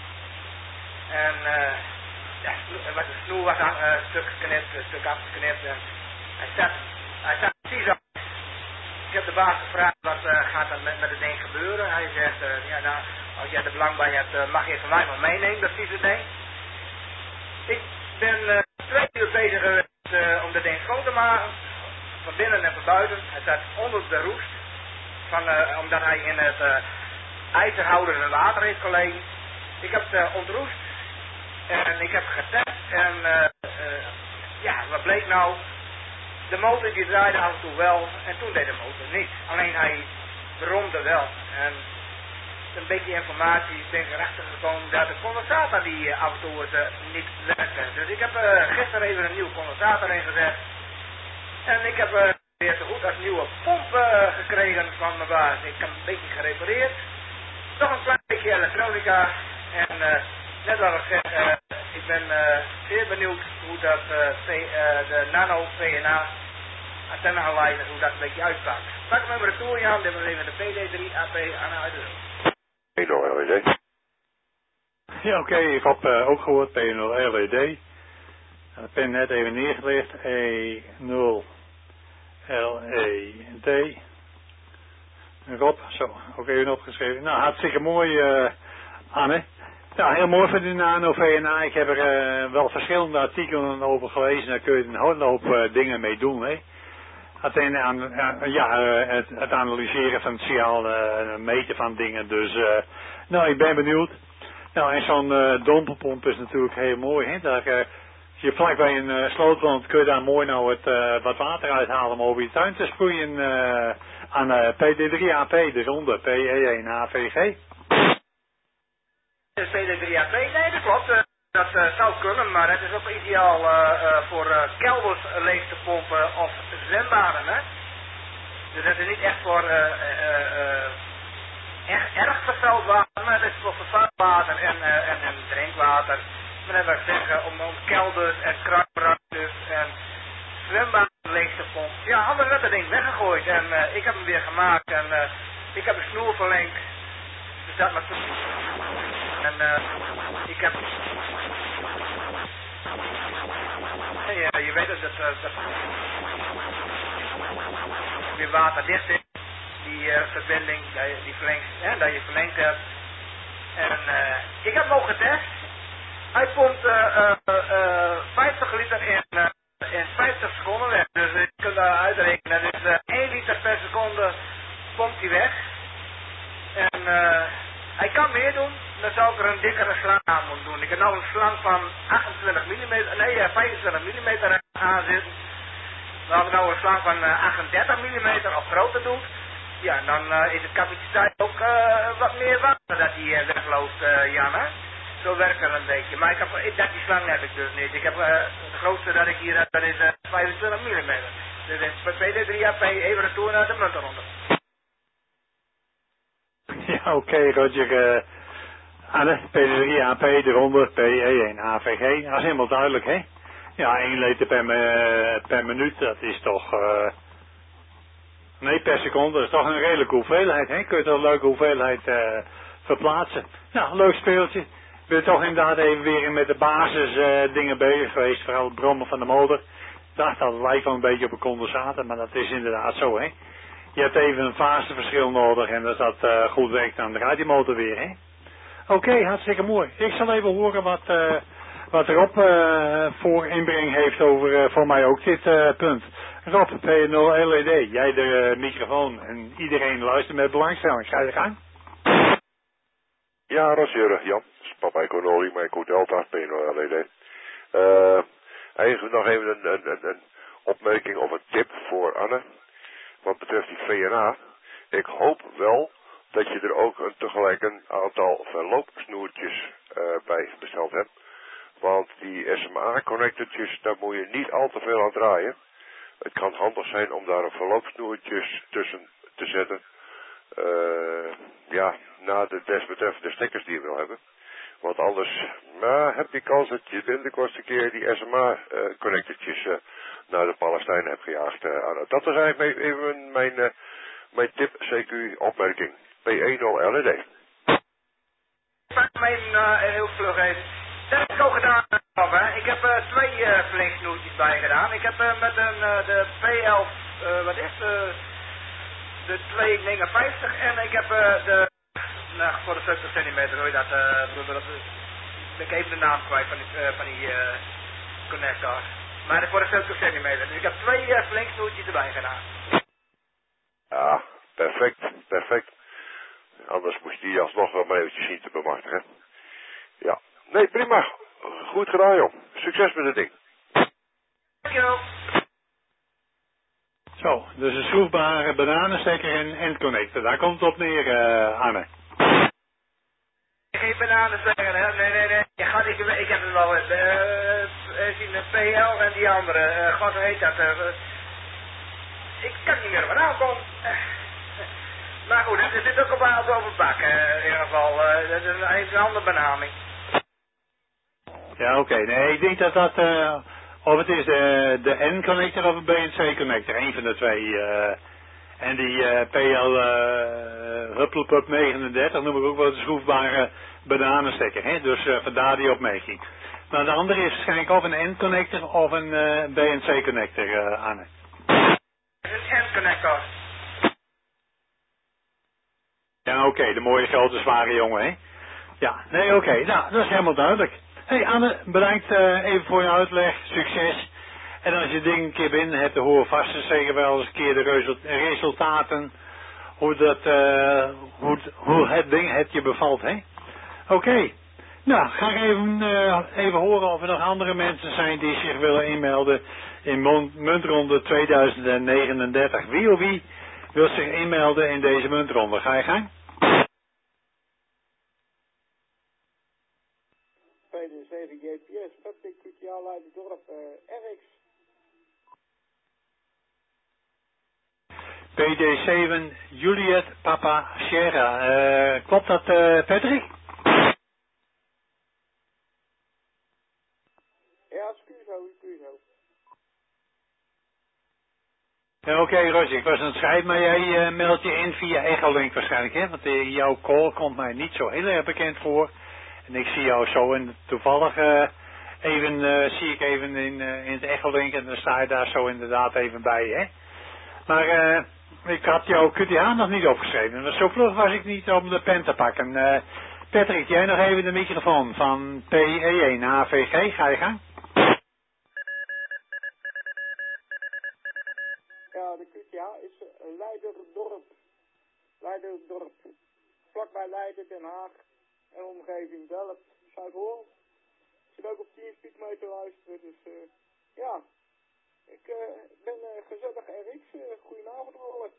En uh, ja, de snoer was aan, uh, een stuk geknipt, een stuk afgeknipt. En hij staat, hij staat precies op. Ik heb de baas gevraagd wat uh, gaat er met, met het ding gebeuren. Hij zegt, uh, ja, nou, als jij er belang bij hebt, uh, mag je van mij maar meenemen, dat is het ding. Ik ben uh, twee uur bezig geweest uh, om dat ding schoon te maken. Van binnen en van buiten. Hij staat onder de roest. Van, uh, omdat hij in het uh, ijzerhouden en water heeft gelegen. Ik heb het uh, ontroest. En ik heb getest. En uh, uh, ja, wat bleek nou? De motor die draaide af en toe wel. En toen deed de motor niet. Alleen hij bromde wel. En een beetje informatie ben ik erachter gekomen dat de condensator die uh, af en toe uh, niet werkte. Dus ik heb uh, gisteren even een nieuwe condensator ingezet. En ik heb uh, weer zo goed als nieuwe pomp uh, gekregen van mijn baas. Ik heb een beetje gerepareerd. Nog een klein beetje elektronica. En uh, net wat ik zeg, uh, ik ben uh, zeer benieuwd hoe dat uh, C, uh, de Nano V N A antenne analyzer, hoe dat een beetje uitpakt. Pak hem even de toer aan, dit was even de P D drie A P aan uit de wereld. P nul L E D. Ja, oké, okay, ik heb uh, ook gehoord P nul L E D. En de pen net even neergelegd. E nul L E D. Rob, zo, ook even opgeschreven. Nou, hartstikke mooi, uh, Anne. Ja, heel mooi voor de Nano V N A. Ik heb er uh, wel verschillende artikelen over gelezen. Daar kun je een hele hoop uh, dingen mee doen, hè. Het, aan, uh, ja, uh, het, het analyseren van het signaal, uh, meten van dingen. Dus, uh, nou, ik ben benieuwd. Nou, en zo'n uh, dompelpomp is natuurlijk heel mooi, hè. Daar, uh, als je vlakbij een uh, sloot woont, kun je daar mooi nou het, uh, wat water uithalen om over je tuin te sproeien uh, aan uh, P D drie A P, de ronde P E één A V G. P D drie A P, nee, dat klopt. Uh, dat uh, zou kunnen, maar het is ook ideaal uh, uh, voor uh, kelders leeg te pompen of zwembaden, hè. Dus het is niet echt voor uh, uh, uh, echt erg vervuild water, maar het is voor vervuild water en, uh, en, en drinkwater. Maar net wat ik zeg, om, om kelders en kruipruimtes en zwembaden leeg te pompen. Ja, anders werd het ding weggegooid en uh, ik heb hem weer gemaakt en uh, ik heb de snoer verlengd. Dus dat maar en uh, ik heb... Ja, je weet het, dat, dat, dat weer waterdicht is, die uh, verbinding, dat je, die verlengt, hè, dat je verlengd hebt. En uh, ik heb hem ook getest. Hij pompt uh, uh, uh, vijftig liter in, uh, in vijftig seconden weg. Dus je kunt daar uitrekenen, dat is uh, één liter per seconde pompt hij weg. En uh, hij kan meer doen, dan zou ik er een dikkere slang aan moeten doen. Ik heb nou een slang van achtentwintig millimeter, nee, vijfentwintig millimeter aan zitten. Dan heb ik nou een slang van uh, achtendertig millimeter of groter doet. Ja, dan uh, is de capaciteit ook uh, wat meer water dat hij uh, wegloopt, uh, Jan, hè? Zo werkt het een beetje. Maar ik heb, ik, dat die slang heb ik dus niet. Ik heb, uh, de grootste dat ik hier heb, dat is uh, vijfentwintig millimeter. Dus is P D drie A P even retour naar de muntenronde. Ja, oké, okay, Roger. Uh, Anne, P D drie A P, de ronde P E één A V G. Dat is helemaal duidelijk, hè? Ja, één liter per, me, per minuut, dat is toch... Uh, nee, per seconde, dat is toch een redelijke hoeveelheid, hè? Kun je toch een leuke hoeveelheid uh, verplaatsen. Nou, leuk speeltje. Ik ben toch inderdaad even weer met de basis uh, dingen bezig geweest, vooral het brommen van de motor. Ik dacht dat het lijkt wel een beetje op een condensator, maar dat is inderdaad zo, hè? Je hebt even een faseverschil nodig en als dat uh, goed werkt, dan draait die motor weer, hè? Oké, okay, hartstikke mooi. Ik zal even horen wat uh, wat Rob uh, voor inbreng heeft over uh, voor mij ook dit uh, punt. Rob, P nul L E D, jij de uh, microfoon en iedereen luistert met belangstelling. Ga je gang? Ja, Roger, Jan. Papa Echo Noli, mijn Echo Delta, P nul L E D. Uh, eigenlijk nog even een, een, een, een opmerking of een tip voor Anne. Wat betreft die V N A. Ik hoop wel dat je er ook een, tegelijk een aantal verloopsnoertjes uh, bij besteld hebt. Want die S M A-connectortjes, daar moet je niet al te veel aan draaien. Het kan handig zijn om daar een verloopsnoertjes tussen te zetten. Uh, ja, na de desbetreffende stekkers die je wil hebben. Want anders nou, heb je kans dat je binnenkort een keer die S M A-connectortjes uh, uh, naar de Palestijnen hebt gejaagd. Uh, dat is eigenlijk even mijn, uh, mijn tip, C Q-opmerking. P nul L E D. Mijn uh, heel vlug even. Dat heb ik ook gedaan, papa. Ik heb uh, twee uh, verlengsnoertjes bij gedaan. Ik heb uh, met een, uh, de P elf, uh, wat is uh, de tweehonderdnegenenvijftig en ik heb uh, de, nou voor de zeventig centimeter, hoor je dat, uh, dat ben ik even de naam kwijt van die, uh, van die uh, connector. Maar voor de zeventig centimeter. Dus ik heb twee uh, verlengsnoertjes erbij gedaan. Ja, perfect, perfect. Anders moest je die alsnog wel maar eventjes zien te bemachtigen. Ja. Nee, prima. Goed gedaan, joh. Succes met het ding. Dankjewel. Zo, dus een schroefbare bananenstekker en endconnector. Daar komt het op neer, uh, Anne. Geen bananenstekker, hè? Nee, nee, nee. Je gaat, ik, ik heb het wel eens. Uh, zien de P L en die andere. Uh, God, hoe heet dat? Uh, ik kan niet meer wat aankomen. Uh, maar goed, er zit ook op een over bak. Uh, in ieder geval. Uh, dat is een, een andere benaming. Ja, oké. Okay. Nee, ik denk dat dat, uh, of het is de, de N-connector of een B en C-connector, één van de twee. Uh, en die uh, P L uh, Hupplepup negenendertig noem ik ook wel de schroefbare bananenstekker, hè? Dus uh, vandaar die opmerking. Maar de andere is waarschijnlijk of een N-connector of een uh, B en C-connector, uh, Anne. Een N-connector. Ja, oké. Okay. De mooie grote zware jongen, hè? Ja, nee, oké. Okay. Nou, dat is helemaal duidelijk. Hey Anne, bedankt uh, even voor je uitleg. Succes. En als je ding een keer binnen hebt, dan hoor vast en zeker wel eens een keer de result resultaten. Hoe, dat, uh, hoe, hoe het ding het je bevalt, hè? Oké. Okay. Nou, ga ik even, uh, even horen of er nog andere mensen zijn die zich willen inmelden in muntronde tweeduizend negenendertig. Wie of wie wil zich inmelden in deze muntronde? Ga je gang? P D zeven J P S, Patrick Kutiala uit het dorp uh, R X. P D zeven Juliet Papa Sierra. Uh, klopt dat, uh, Patrick? Ja, scuso, scuso. Ja, oké, okay, Roger, ik was aan het schrijven, maar jij uh, meldt je in via Echolink waarschijnlijk, hè? Want uh, jouw call komt mij niet zo heel erg bekend voor. En ik zie jou zo in toevallig uh, even, uh, zie ik even in, uh, in het Echolink en dan sta je daar zo inderdaad even bij, hè? Maar uh, ik had jouw Q T H nog niet opgeschreven, dus zo vlug was ik niet om de pen te pakken. Uh, Patrick, jij nog even de microfoon van P E één A V G, ga je gang? Ja, de Q T H is uh, Leiderdorp. Leiderdorp. Vlakbij Leiden, Den Haag en omgeving Delft, Zuid-Holland. Ik zit ook op Teamspeak mee te luisteren, dus uh, ja. Ik uh, ben uh, gezellig R X. Uh, goedenavond allen.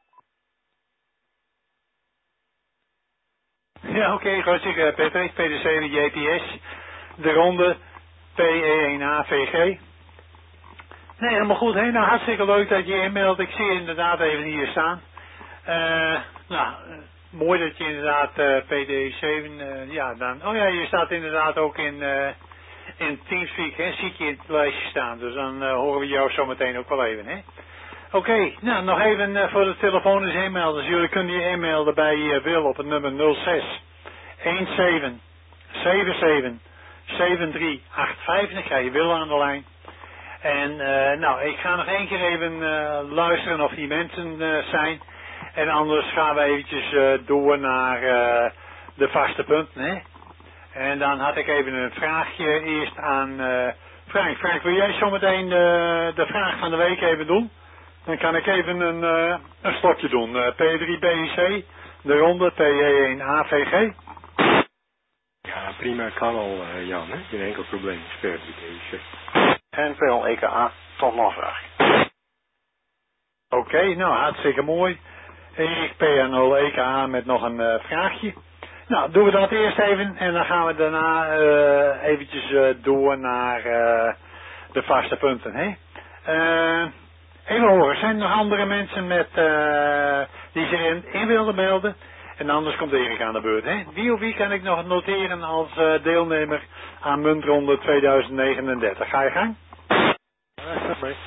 Ja, oké, okay, goed, uh, Patrick, P D zeven J P S, de ronde, P E één A V G. Nee, helemaal goed, hè? Nou, hartstikke leuk dat je inmeldt. Ik zie je inderdaad even hier staan. Uh, nou, uh, mooi dat je inderdaad uh, P D zeven, uh, ja, dan, oh ja, je staat inderdaad ook in, uh, in Teamspeak, hè? Zie ik je in het lijstje staan, dus dan uh, horen we jou zo meteen ook wel even, hè? Oké, okay, nou, nog even uh, voor de telefonische inmelders. Jullie kunnen je inmelden bij uh, Wil op het nummer nul zes zeventien zevenenzeventig zevenendertig achtenvijftig. Dan krijg je Wil aan de lijn. En uh, nou, ik ga nog één keer even uh, luisteren of die mensen uh, zijn. En anders gaan we eventjes uh, door naar uh, de vaste punten, hè. En dan had ik even een vraagje eerst aan uh, Frank. Frank, wil jij zometeen de, de vraag van de week even doen? Dan kan ik even een, uh, een slokje doen. Uh, P drie B I C, de ronde, P E één A V G. Ja, prima, kan al, uh, Jan, hè? Geen enkel probleem. Speelt niet. En P L E K A, tot nog een vraag. Oké, okay, nou hartstikke mooi. Erik P nul E K A met nog een uh, vraagje. Nou, doen we dat eerst even en dan gaan we daarna uh, eventjes uh, door naar uh, de vaste punten, hè? Uh, even horen, zijn er nog andere mensen met, uh, die zich in, in wilden melden? En anders komt Erik aan de beurt, hè? Wie of wie kan ik nog noteren als uh, deelnemer aan Muntronde tweeduizend negenendertig? Ga je gang? Ja, gaat mee.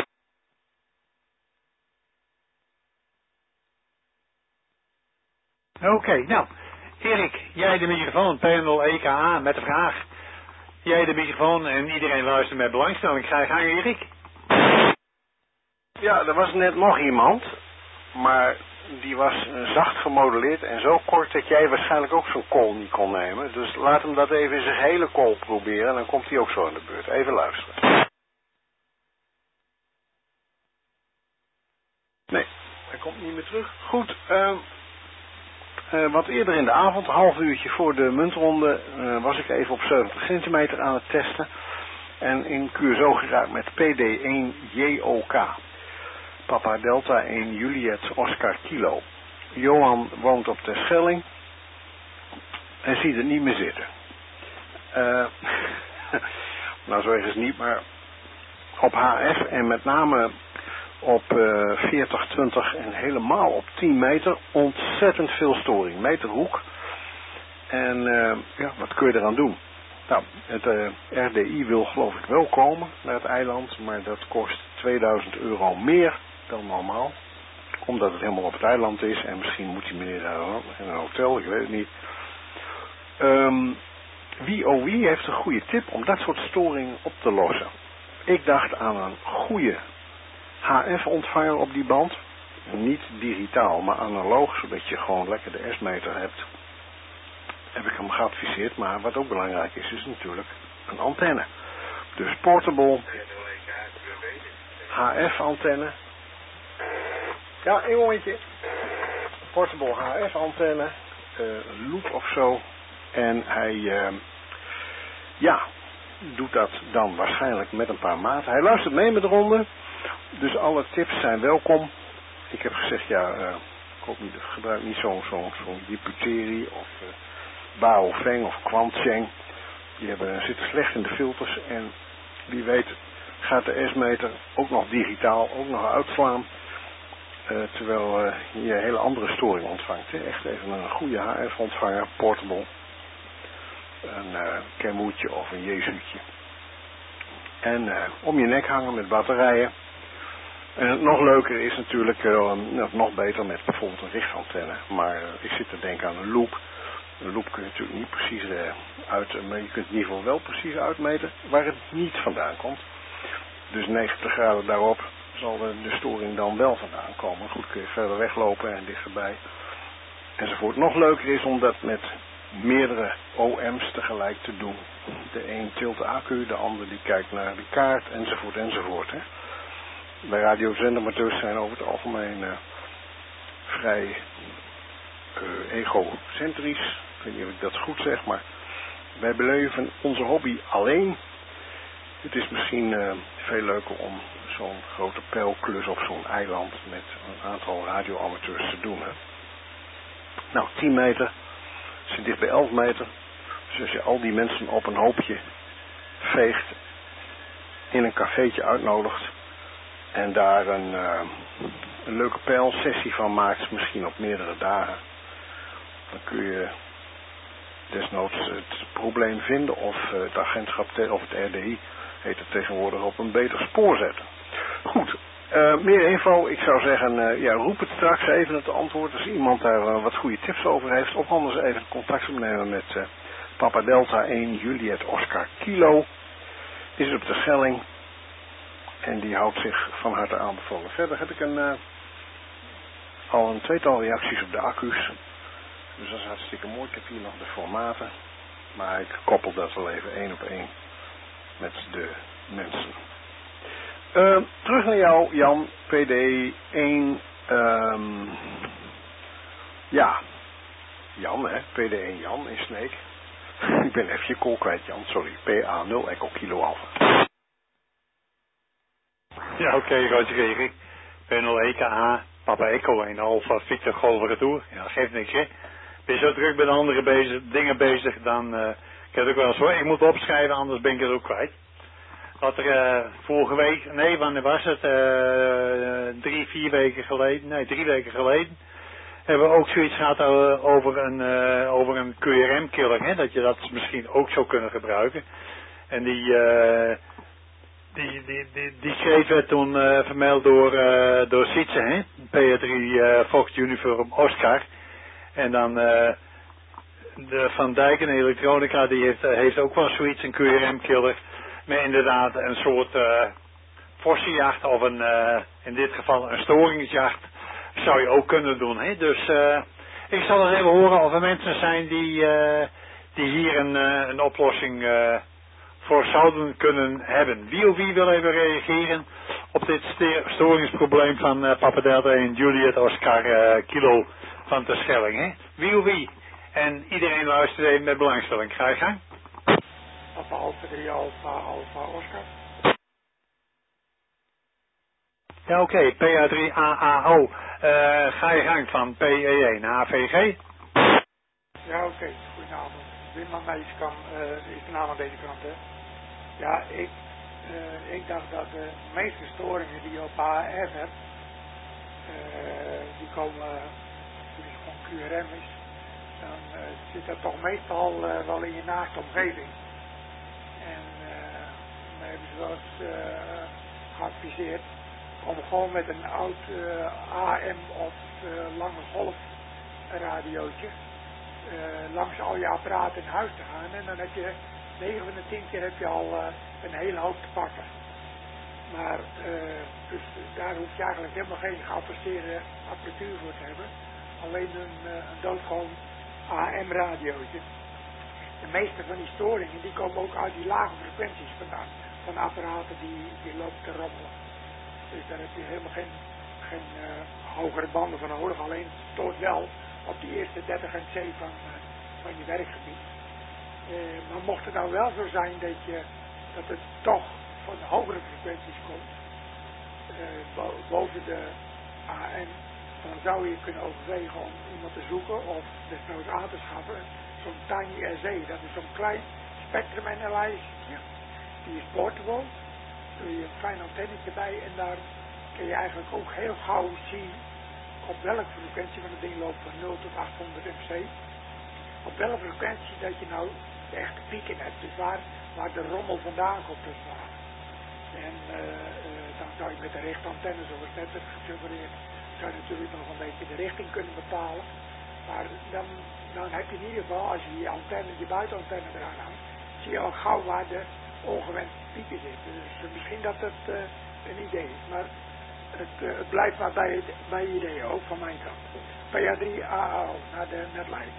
Oké, okay, nou, Erik, jij de microfoon, P nul E K A met de vraag. Jij de microfoon en iedereen luistert met belangstelling. Ga je gang, Erik? Ja, er was net nog iemand, maar die was uh, zacht gemodelleerd en zo kort dat jij waarschijnlijk ook zo'n call niet kon nemen. Dus laat hem dat even in zijn hele call proberen en dan komt hij ook zo aan de beurt. Even luisteren. Nee, hij komt niet meer terug. Goed, uh, uh, wat eerder in de avond, een half uurtje voor de muntronde, uh, was ik even op zeventig centimeter aan het testen. En in Curaçao geraakt met P D één J O K. Papa Delta één Juliet Oscar Kilo. Johan woont op Terschelling en ziet het niet meer zitten. Uh, nou, zo ergens niet, maar op H F en met name op uh, veertig, twintig en helemaal op tien meter ontzettend veel storing. Meterhoek. En uh, ja, wat kun je eraan doen? Nou, het uh, R D I wil geloof ik wel komen naar het eiland, maar dat kost tweeduizend euro meer dan normaal. Omdat het helemaal op het eiland is en misschien moet die meneer daar in een hotel, ik weet het niet. Um, wie oh wie heeft een goede tip om dat soort storingen op te lossen? Ik dacht aan een goede H F-ontvanger op die band. Niet digitaal, maar analoog, zodat je gewoon lekker de S-meter hebt. Heb ik hem geadviseerd, maar wat ook belangrijk is, is natuurlijk een antenne. Dus portable H F-antenne. Ja, een momentje. Portable H F-antenne, uh, loop of zo. En hij, uh, ja, doet dat dan waarschijnlijk met een paar maten. Hij luistert mee met de ronde, dus alle tips zijn welkom. Ik heb gezegd, ja, uh, ik hoop niet, gebruik niet zo'n zo, zo Diputeri of uh, Baofeng of Quancheng. Die hebben, zitten slecht in de filters en wie weet gaat de S-meter ook nog digitaal, ook nog uitslaan. Uh, terwijl uh, je een hele andere storing ontvangt. Hè? Echt even een goede H F-ontvanger, portable. Een uh, Kemoetje of een Jezuutje. En uh, om je nek hangen met batterijen. En het nog leuker is natuurlijk, uh, nog beter met bijvoorbeeld een richtantenne. Maar uh, ik zit te denken aan een loop. Een loop kun je natuurlijk niet precies uh, uit, maar je kunt in ieder geval wel precies uitmeten waar het niet vandaan komt. Dus negentig graden daarop zal de, de storing dan wel vandaan komen. Goed, kun je verder weglopen en dichterbij. Enzovoort. Nog leuker is om dat met meerdere O M's tegelijk te doen. De een tilt de accu, de ander die kijkt naar de kaart, enzovoort, enzovoort. Hè. Bij radiozendermateurs zijn over het algemeen uh, vrij uh, egocentrisch. Ik weet niet of ik dat goed zeg, maar wij beleven onze hobby alleen. Het is misschien uh, veel leuker om zo'n grote pijlklus op zo'n eiland met een aantal radioamateurs te doen. Hè. Nou, tien meter, zit dicht bij elf meter. Dus als je al die mensen op een hoopje veegt, in een cafeetje uitnodigt en daar een, uh, een leuke pijlsessie van maakt, misschien op meerdere dagen, dan kun je desnoods het probleem vinden of uh, het agentschap of het R D I heet het tegenwoordig op een beter spoor zetten. Goed, uh, meer info. Ik zou zeggen, uh, ja, roep het straks even het antwoord. Als iemand daar uh, wat goede tips over heeft. Of anders even contact opnemen met uh, Papa Delta één Juliet Oscar Kilo. Die is op de Schelling. En die houdt zich van harte aanbevolen. Verder heb ik een, uh, al een tweetal reacties op de accu's. Dus dat is hartstikke mooi. Ik heb hier nog de formaten. Maar ik koppel dat wel even één op één met de mensen. Uh, terug naar jou, Jan, P D één. Um, ja, Jan, hè, P D één Jan in Sneek. Ik ben even je kool kwijt, Jan, sorry. P A nul Echo Kilo Alpha. Ja, oké, okay, Roger Erik. P nul E K A, Papa Echo één Alpha, Victor Golf Retour. Ja, geeft niks, hè. Ben je zo druk met andere bezig, dingen bezig, dan... Uh, ik heb het ook wel eens hoor. Ik moet opschrijven, anders ben ik het ook kwijt. Wat er uh, vorige week, nee, wanneer was het? Uh, drie, vier weken geleden, nee, drie weken geleden. Hebben we ook zoiets gehad uh, over een, uh, over een Q R M-killer, hè. Dat je dat misschien ook zou kunnen gebruiken. En die... Uh, Die, die, die, die schreef werd toen uh, vermeld door, uh, door Sietse, hè? P drie uh, Fox Uniform Oscar. En dan uh, de Van Dijken Elektronica, die heeft, uh, heeft ook wel zoiets, een Q R M-killer. Met inderdaad een soort uh, vossenjacht of een, uh, in dit geval een storingsjacht. Zou je ook kunnen doen, hè? Dus uh, ik zal eens even horen of er mensen zijn die, uh, die hier een, uh, een oplossing... Uh, voor zouden kunnen hebben. Wie of wie wil even reageren op dit storingsprobleem van uh, Papa Delta en Juliet Oscar uh, Kilo van Terschelling, hè? Wie of wie? En iedereen luistert even met belangstelling. Ga je gang? Papa Alpha drie Alpha Alpha Oscar. Ja, oké. Okay. P A drie A A O. Uh, ga je gang van P E één A V G? Ja, oké. Okay. Goedenavond. Wim van Meeskam uh, is de naam aan deze kant, hè? Ja, ik, uh, ik dacht dat de meeste storingen die je op H F hebt, uh, die komen, toen het gewoon Q R M is, dan uh, zit dat toch meestal uh, wel in je naaste omgeving. En uh, me hebben ze wel eens uh, geadviseerd om gewoon met een oud uh, A M of uh, lange golf radiootje uh, langs al je apparaten in huis te gaan en dan heb je negen van de tien keer heb je al uh, een hele hoop te pakken. Maar uh, dus daar hoef je eigenlijk helemaal geen geavanceerde apparatuur voor te hebben. Alleen een, uh, een doodgewoon A M radiootje. De meeste van die storingen die komen ook uit die lage frequenties vandaan. Van apparaten die, die lopen te rommelen. Dus daar heb je helemaal geen, geen uh, hogere banden van nodig. Alleen het stoort wel op die eerste dertig N C van, uh, van je werkgebied. Uh, maar mocht het nou wel zo zijn dat, je, dat het toch van hogere frequenties komt, uh, bo boven de A M, dan zou je kunnen overwegen om iemand te zoeken of desnoods aan te schaffen. Zo'n Tiny R Z, dat is zo'n klein spectrum analyzer. Die is portable, daar doe je een klein antennetje bij en daar kun je eigenlijk ook heel gauw zien op welke frequentie, want het ding loopt van nul tot achthonderd M C. Op welke frequentie dat je nou de echte pieken hebt, dus waar, waar de rommel vandaan komt te slaan. En uh, uh, dan zou je met de richtantenne, zoals net werd gesuggereerd, zou je natuurlijk nog een beetje de richting kunnen bepalen. Maar dan, dan heb je in ieder geval, als je je antenne, je buitenantenne eraan hangt, zie je al gauw waar de ongewenste pieken zitten. Dus uh, misschien dat het uh, een idee is, maar het, uh, het blijft maar bij, het, bij ideeën, ook van mijn kant. P A drie A A O, naar de netlijn.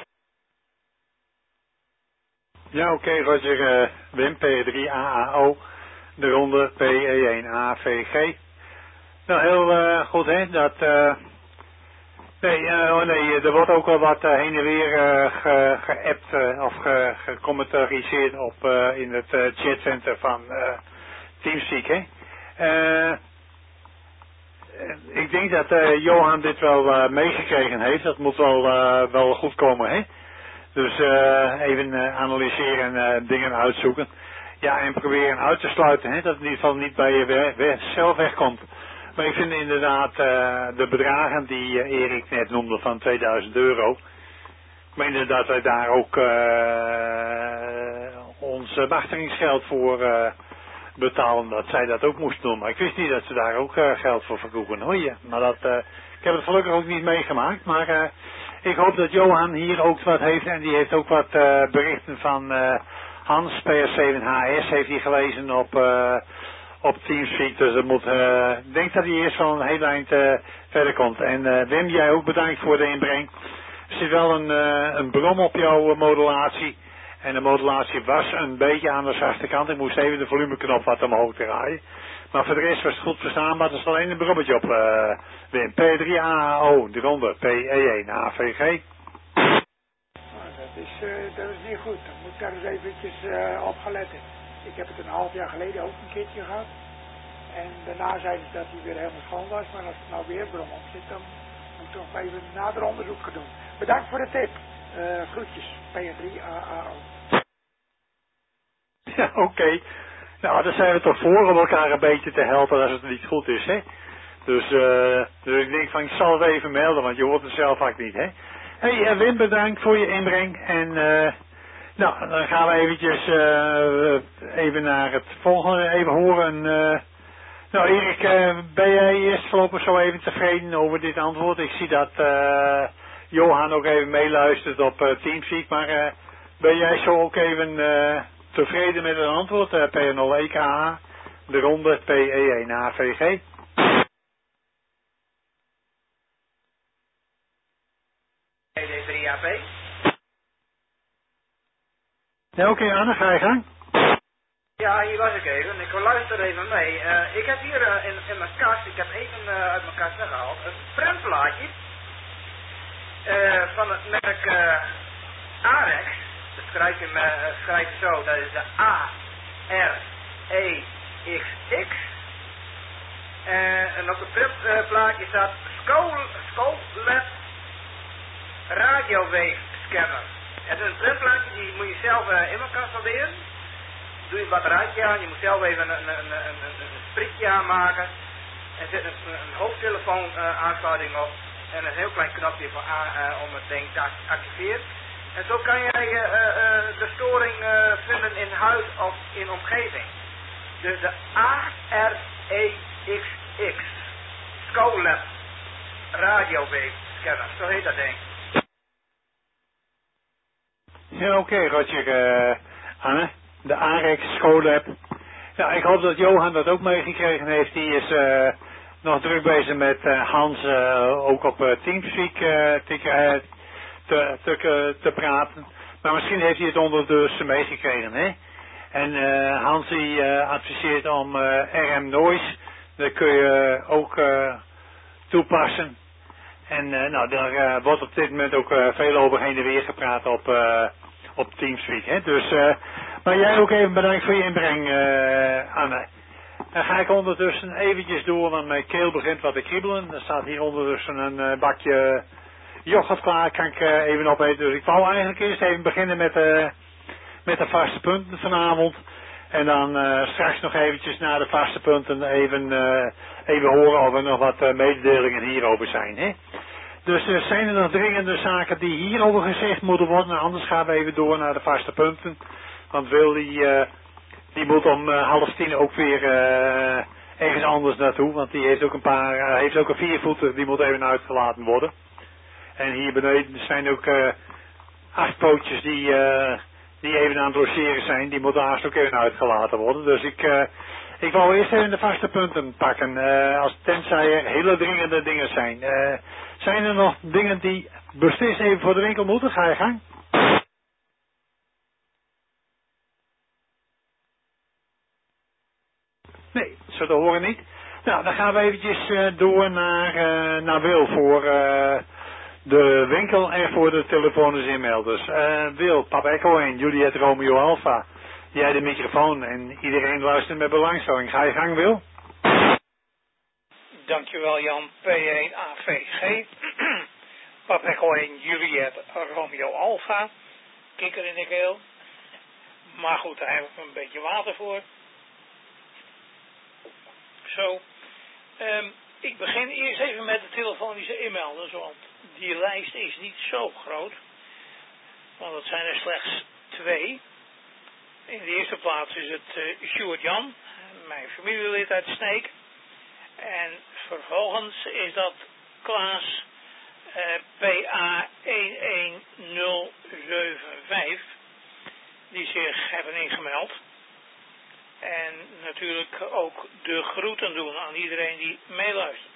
Ja, oké, okay, Roger, uh, Wim, P drie A A O, de ronde P E één A V G. Nou, heel uh, goed, hè, dat... Uh, nee, uh, oh nee, er wordt ook wel wat uh, heen en weer uh, ge, geappt uh, of ge, gecommentariseerd op uh, in het uh, chatcenter van uh, Teamspeak, hè. Uh, ik denk dat uh, Johan dit wel uh, meegekregen heeft, dat moet wel, uh, wel goed komen, hè. Dus uh, even uh, analyseren en uh, dingen uitzoeken. Ja, en proberen uit te sluiten, hè, dat het in ieder geval niet bij je we we zelf wegkomt. Maar ik vind inderdaad uh, de bedragen die uh, Erik net noemde van tweeduizend euro. Ik meen dat wij daar ook uh, ons wachtingsgeld voor uh, betalen. Dat zij dat ook moesten doen. Maar ik wist niet dat ze daar ook uh, geld voor verkoeken. Hoor je. Maar dat, uh, ik heb het gelukkig ook niet meegemaakt. Maar uh, ik hoop dat Johan hier ook wat heeft. En die heeft ook wat uh, berichten van uh, Hans, P S zeven H S, heeft hij gelezen op... Uh, op Teamspeak, dus dat moet, uh, ik denk dat hij eerst wel een heel eind uh, verder komt. En uh, Wim, jij ook bedankt voor de inbreng. Er zit wel een, uh, een brom op jouw uh, modulatie En de modulatie was een beetje aan de zachte kant. Ik moest even de volumeknop wat omhoog draaien. Maar voor de rest was het goed verstaanbaar. Er is alleen een brommetje op. Uh, Wim. P drie A A O, de ronde. P E één A V G. Nou, dat, is, uh, dat is niet goed. Dan moet ik daar eens eventjes uh, op gaan letten. Ik heb het een half jaar geleden ook een keertje gehad. En daarna zeiden ze dat hij weer helemaal schoon was. Maar als er nou weer brom op zit, dan moet ik nog even nader onderzoek gaan doen. Bedankt voor de tip. Uh, groetjes. P drie A A O. Ja, oké. Okay. Nou, daar zijn we toch voor om elkaar een beetje te helpen als het niet goed is, hè. Dus, uh, dus ik denk van, ik zal het even melden, want je hoort het zelf vaak niet, hè. Hé, hey, Wim, bedankt voor je inbreng. En, uh, nou, dan gaan we eventjes, uh, even naar het volgende, even horen. Uh, nou, Erik, uh, ben jij eerst voorlopig zo even tevreden over dit antwoord? Ik zie dat, uh, Johan ook even meeluistert op uh, Teamspeak, maar, uh, ben jij zo ook even, uh, tevreden met het antwoord? Uh, P nul E K H, de ronde P E één A V G. P D drie A B. Ja, oké, okay, Anne, ga je gang. Ja, hier was ik even. Ik luister even mee. Uh, ik heb hier uh, in, in mijn kast, ik heb even uh, uit mijn kast weggehaald, een prentplaatje uh, van het merk uh, Arex. Dat schrijf je, uh, schrijf je zo, dat is de A R E X X. Uh, en op het printplaatje staat Scolab radiowave scanner. Het is een printplaatje, die moet je zelf uh, in elkaar installeren. Doe je een batterijtje aan, je moet zelf even een, een, een, een, een, een sprietje aanmaken. Er zit een, een hoofdtelefoon uh, aansluiting op. En een heel klein knopje voor, uh, om het ding te activeren. En zo kan jij uh, uh, de storing uh, vinden in huis of in omgeving. Dus de A R E X X Scolab radiowave scanner, zo heet dat ding. Ja, oké, okay, Roger, uh, Anne. De Arex Scolab. Ja, ik hoop dat Johan dat ook meegekregen heeft. Die is uh, nog druk bezig met uh, Hans uh, ook op uh, Teamspeak uh, te, uh, te, te, te praten. Maar misschien heeft hij het ondertussen meegekregen, hè. En uh, Hans die uh, adviseert om uh, R M Noise. Dat kun je ook uh, toepassen. En uh, nou, daar uh, wordt op dit moment ook uh, veel over heen en weer gepraat op, uh, op Teamspeak, hè. Dus, uh, maar jij ook even bedankt voor je inbreng, uh, Anne. Dan ga ik ondertussen eventjes door, want mijn keel begint wat te kriebelen. Er staat hier ondertussen een uh, bakje yoghurt klaar, kan ik uh, even opeten. Dus ik wou eigenlijk eerst even beginnen met, uh, met de vaste punten vanavond. En dan uh, straks nog eventjes naar de vaste punten even, uh, even horen of er nog wat uh, mededelingen hierover zijn, hè. Dus uh, zijn er nog dringende zaken die hierover gezegd moeten worden? Anders gaan we even door naar de vaste punten. Want Wil die, uh, die moet om uh, half tien ook weer uh, ergens anders naartoe. Want die heeft ook een paar, uh, heeft ook een viervoeter, die moet even uitgelaten worden. En hier beneden zijn ook uh, acht pootjes die, uh, die even aan het logeren zijn. Die moeten haast ook even uitgelaten worden. Dus ik, uh, ik wou eerst even de vaste punten pakken. Uh, als tenzij er hele dringende dingen zijn. Uh, zijn er nog dingen die beslist even voor de winkel moeten? Ga je gang. Nee, zo te horen niet. Nou, dan gaan we eventjes uh, door naar, uh, naar Wil voor uh, de winkel en voor de telefonische inmelders. Uh, Wil, Papa Echo één, Juliet Romeo Alpha. Jij de microfoon en iedereen luistert met belangstelling. Ga je gang, Wil? Dankjewel, Jan. P één A V G. Papa Echo één, Juliet Romeo Alpha. Kikker in de keel. Maar goed, daar heb ik een beetje water voor. Zo. Um, ik begin eerst even met de telefonische inmelders, want die lijst is niet zo groot. Want het zijn er slechts twee. In de eerste plaats is het uh, Sjoerd Jan, mijn familielid uit Sneek. En vervolgens is dat Klaas uh, P A een een nul zeven vijf, die zich hebben ingemeld. En natuurlijk ook de groeten doen aan iedereen die meeluistert.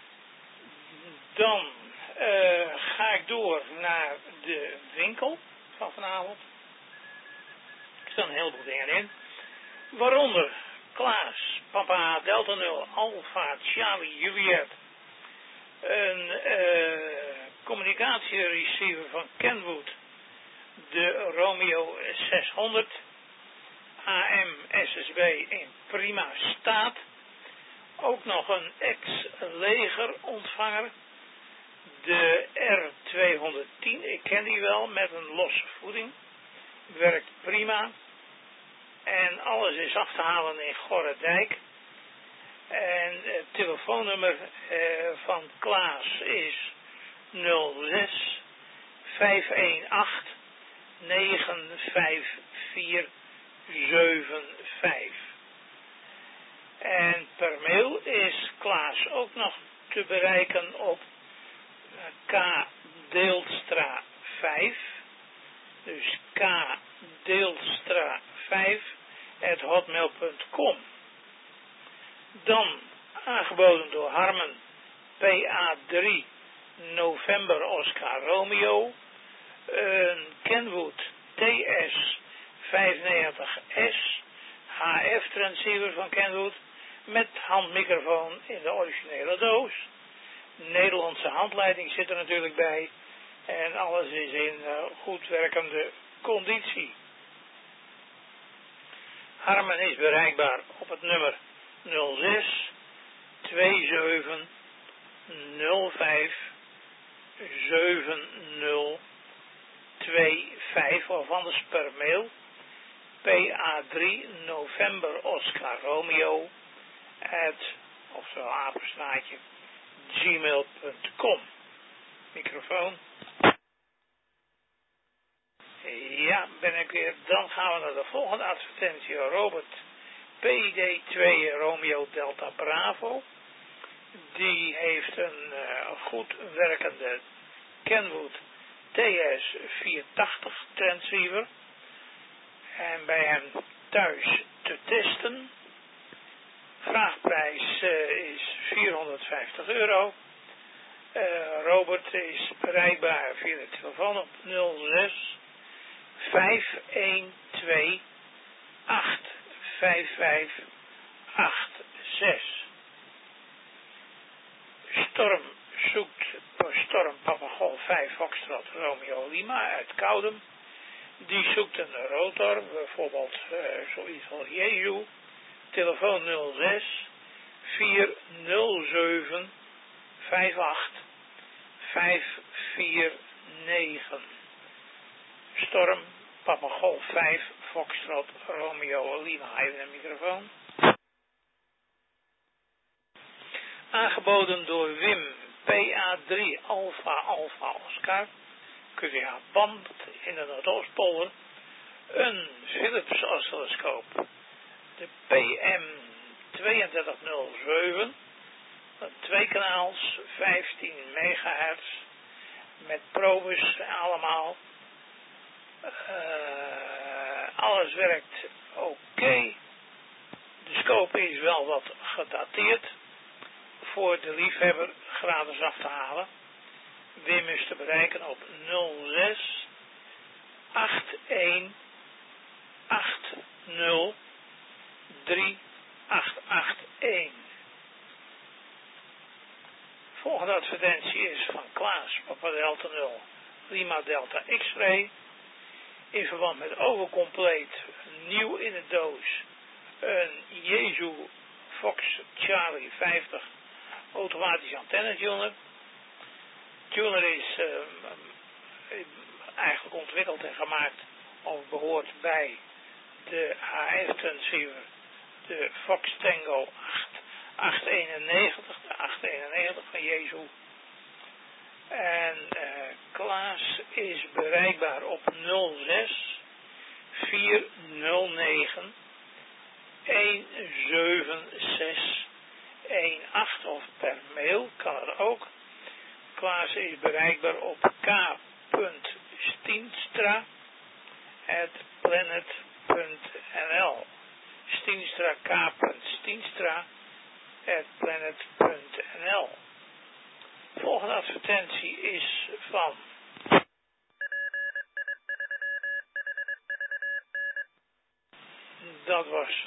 Dan uh, ga ik door naar de winkel. van vanavond. Er staan een heleboel dingen in. Waaronder Klaas, Papa Delta nul, Alpha Charlie Juliet. Een uh, communicatiereceiver van Kenwood. De Romeo zeshonderd. A M S S B in prima staat. Ook nog een ex-leger ontvanger. De R tweehonderdtien, ik ken die wel, met een losse voeding. Werkt prima. En alles is af te halen in Gorredijk. En het telefoonnummer eh, van Klaas is nul zes vijf een acht negen vijf vier zeven vijf. En per mail is Klaas ook nog te bereiken op K. Deelstra vijf. Dus K. Deelstra vijf at hotmail punt com. Dan aangeboden door Harmen P A drie November Oscar Romeo. Een Kenwood T S vijfennegentig S H F transceiver van Kenwood met handmicrofoon in de originele doos. Nederlandse handleiding zit er natuurlijk bij en alles is in uh, goed werkende conditie. Harmen is bereikbaar op het nummer nul zes twee zeven nul vijf zeven nul twee vijf of anders per mail P A drie November Oscar Romeo at, of zo apenstaartje, gmail punt com. Microfoon. Ja, ben ik weer. Dan gaan we naar de volgende advertentie. Robert P D twee Romeo Delta Bravo. Die heeft een uh, goed werkende Kenwood T S vierhonderdtachtig transceiver. En bij hem thuis te testen. Vraagprijs uh, is vierhonderdvijftig euro. Uh, Robert is bereikbaar via de telefoon op nul zes vijf een twee acht vijf vijf acht zes. Storm zoekt Storm Papa Golf vijf Foxtrot Romeo Lima uit Koudem. Die zoekt een rotor, bijvoorbeeld uh, zoiets als Jeju. Telefoon nul zes vier nul zeven vijf acht vijf vier negen. Storm Papa Golf vijf Foxtrot Romeo Lima. Even een microfoon. Aangeboden door Wim P A drie Alpha Alpha Oscar. Q V H band in de Noordoostpolder. Een Philips oscilloscoop. De P M tweeëndertig nul zeven. Twee kanaals, vijftien megahertz. Met probes allemaal. Uh, alles werkt oké. Okay. De scope is wel wat gedateerd. Voor de liefhebber gratis af te halen. Wim is te bereiken op nul zes acht een acht nul drie acht acht een. Volgende advertentie is van Klaas, Papa Delta nul, Lima Delta X-ray. In verband met overcompleet, nieuw in de doos, een Jeju Fox Charlie vijftig automatisch antenne tuner. Tuner is uh, eigenlijk ontwikkeld en gemaakt of behoort bij de H F transceiver, de Fox Tango acht eenennegentig, de acht eenennegentig van Jeju. En uh, Klaas is bereikbaar op nul zes vier nul negen een zeven zes een acht of per mail kan er ook. Klaas is bereikbaar op k punt stienstra at planet punt n l. Stienstra, k punt stienstra at planet punt n l. Volgende advertentie is van dat was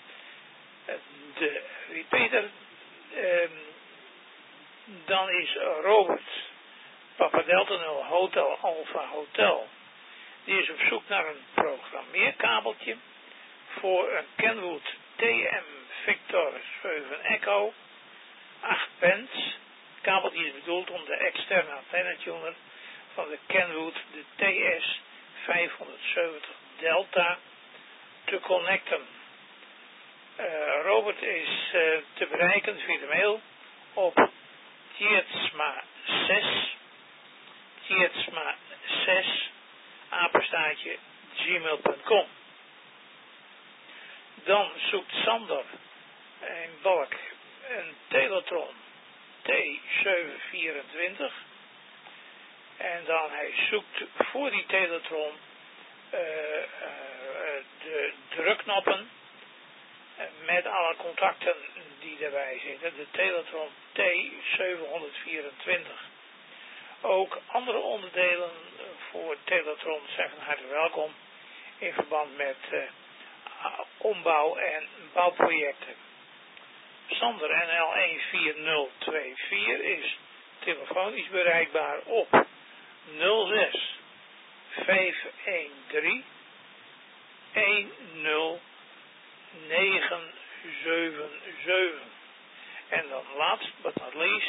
de repeater. Um, dan is Robert, Papa Delta nul, Hotel Alpha Hotel. Die is op zoek naar een programmeerkabeltje voor een Kenwood T M Victor zeven Echo, acht pence. Het kabeltje is bedoeld om de externe antennetuner van de Kenwood, de T S vijfhonderdzeventig Delta, te connecten. Uh, Robert is uh, te bereiken via de mail op tjetsma zes, tjetsma zes, apenstaartje, gmail punt com. Dan zoekt Sander in Balk een Teletron T zeven vierentwintig. En dan hij zoekt voor die Teletron uh, uh, de drukknoppen met alle contacten die erbij zitten. De Teletron T zevenhonderdvierentwintig. Ook andere onderdelen voor Teletron zijn van harte welkom in verband met uh, ombouw en bouwprojecten. Sander N L een vier nul twee vier is telefonisch bereikbaar op nul zes vijf een drie een nul negen zeven zeven. En dan last but not least,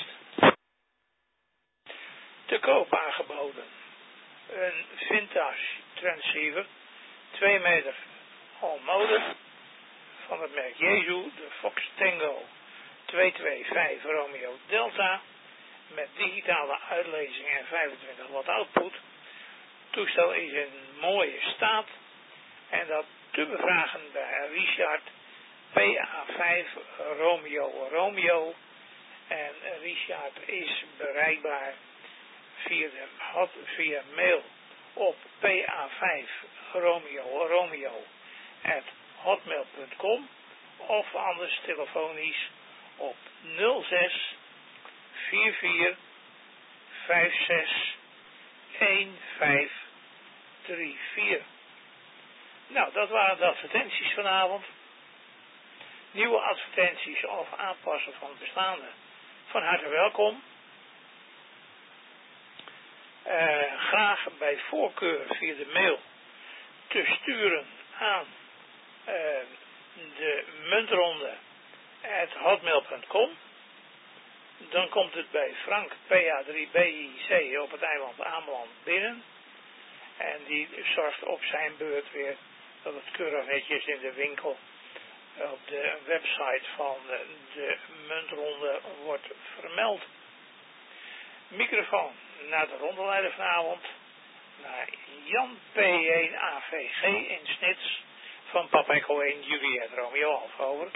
te koop aangeboden een vintage transceiver, twee meter all modem van het merk Jezu, de Fox Tango twee twee vijf Romeo Delta, met digitale uitlezing en vijfentwintig watt output. Het toestel is in mooie staat en dat te bevragen bij Richard P A vijf Romeo Romeo. En Richard is bereikbaar via, de hot, via mail op P A vijf Romeo Romeo at hotmail punt com of anders telefonisch op nul zes vier vier vijf zes een vijf drie vier. Nou, dat waren de advertenties vanavond. Nieuwe advertenties of aanpassen van bestaande, van harte welkom. Uh, graag bij voorkeur via de mail te sturen aan uh, de muntronde at hotmail punt com. Dan komt het bij Frank P A drie B I C op het eiland Ameland binnen. En die zorgt op zijn beurt weer dat het keurig netjes in de winkel op de website van de muntronde wordt vermeld. Microfoon naar de rondeleider vanavond, naar Jan P één A V G in Snits van Papa Echo één Juliet Romeo Alfa, over.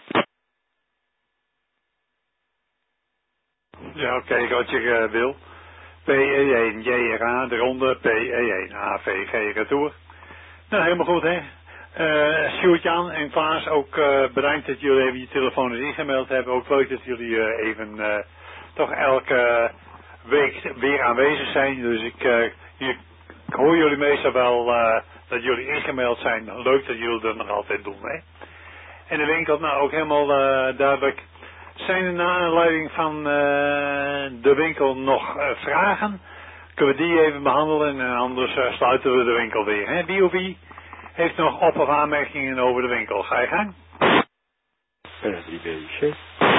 Ja, oké, okay, wat je uh, wil. P E één J R A, de ronde, P E één A V G retour. Nou, helemaal goed, hè. Uh, Sjoerd-Jan en Klaas, ook uh, bedankt dat jullie even je telefoon ingemeld hebben. Ook leuk dat jullie uh, even uh, toch elke week weer aanwezig zijn. Dus ik, uh, hier, ik hoor jullie meestal wel uh, dat jullie ingemeld zijn. Leuk dat jullie dat nog altijd doen, hè. En de winkel, nou ook helemaal uh, duidelijk. Zijn er naar aanleiding van uh, de winkel nog uh, vragen? Kunnen we die even behandelen en anders uh, sluiten we de winkel weer, hè. Wie of wie heeft nog op- of aanmerkingen over de winkel? Ga je gang? P A drie B I C.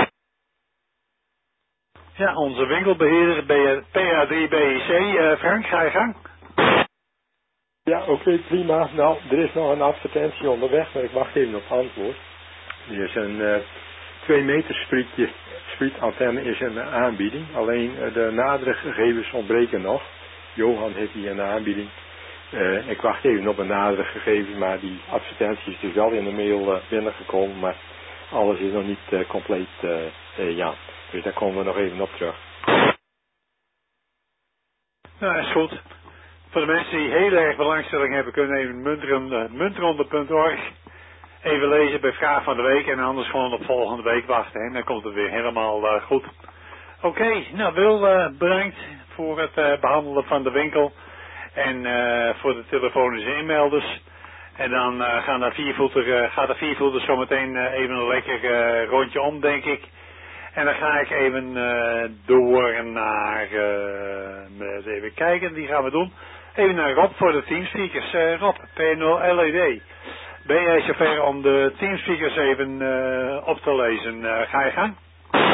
Ja, onze winkelbeheerder P A drie B I C. Uh, Frank, ga je gang? Ja, oké, okay, prima. Nou, er is nog een advertentie onderweg, maar ik wacht even op antwoord. Er is een uh, twee meter sprietje, sprietantenne is een aanbieding. Alleen uh, de nadere gegevens ontbreken nog. Johan heeft hier een aanbieding. Uh, ik wacht even op een nadere gegevens, maar die advertentie is dus wel in de mail uh, binnengekomen, maar alles is nog niet uh, compleet, uh, uh, ja. Dus daar komen we nog even op terug. Nou, is goed. Voor de mensen die heel erg belangstelling hebben, kunnen even muntronde, muntronde punt org even lezen bij Vraag van de Week en anders gewoon op volgende week wachten. En dan komt het weer helemaal uh, goed. Oké, okay, nou Wil, uh, bedankt voor het uh, behandelen van de winkel en uh, voor de telefonische inmelders. En dan uh, gaan de viervoeter, uh, gaat de viervoeter zometeen uh, even een lekker uh, rondje om, denk ik. En dan ga ik even uh, door naar, uh, even kijken, die gaan we doen. Even naar Rob voor de teamspeakers. Uh, Rob, P nul L E D. Ben jij zover om de teamspeakers even uh, op te lezen? Uh, ga je gang?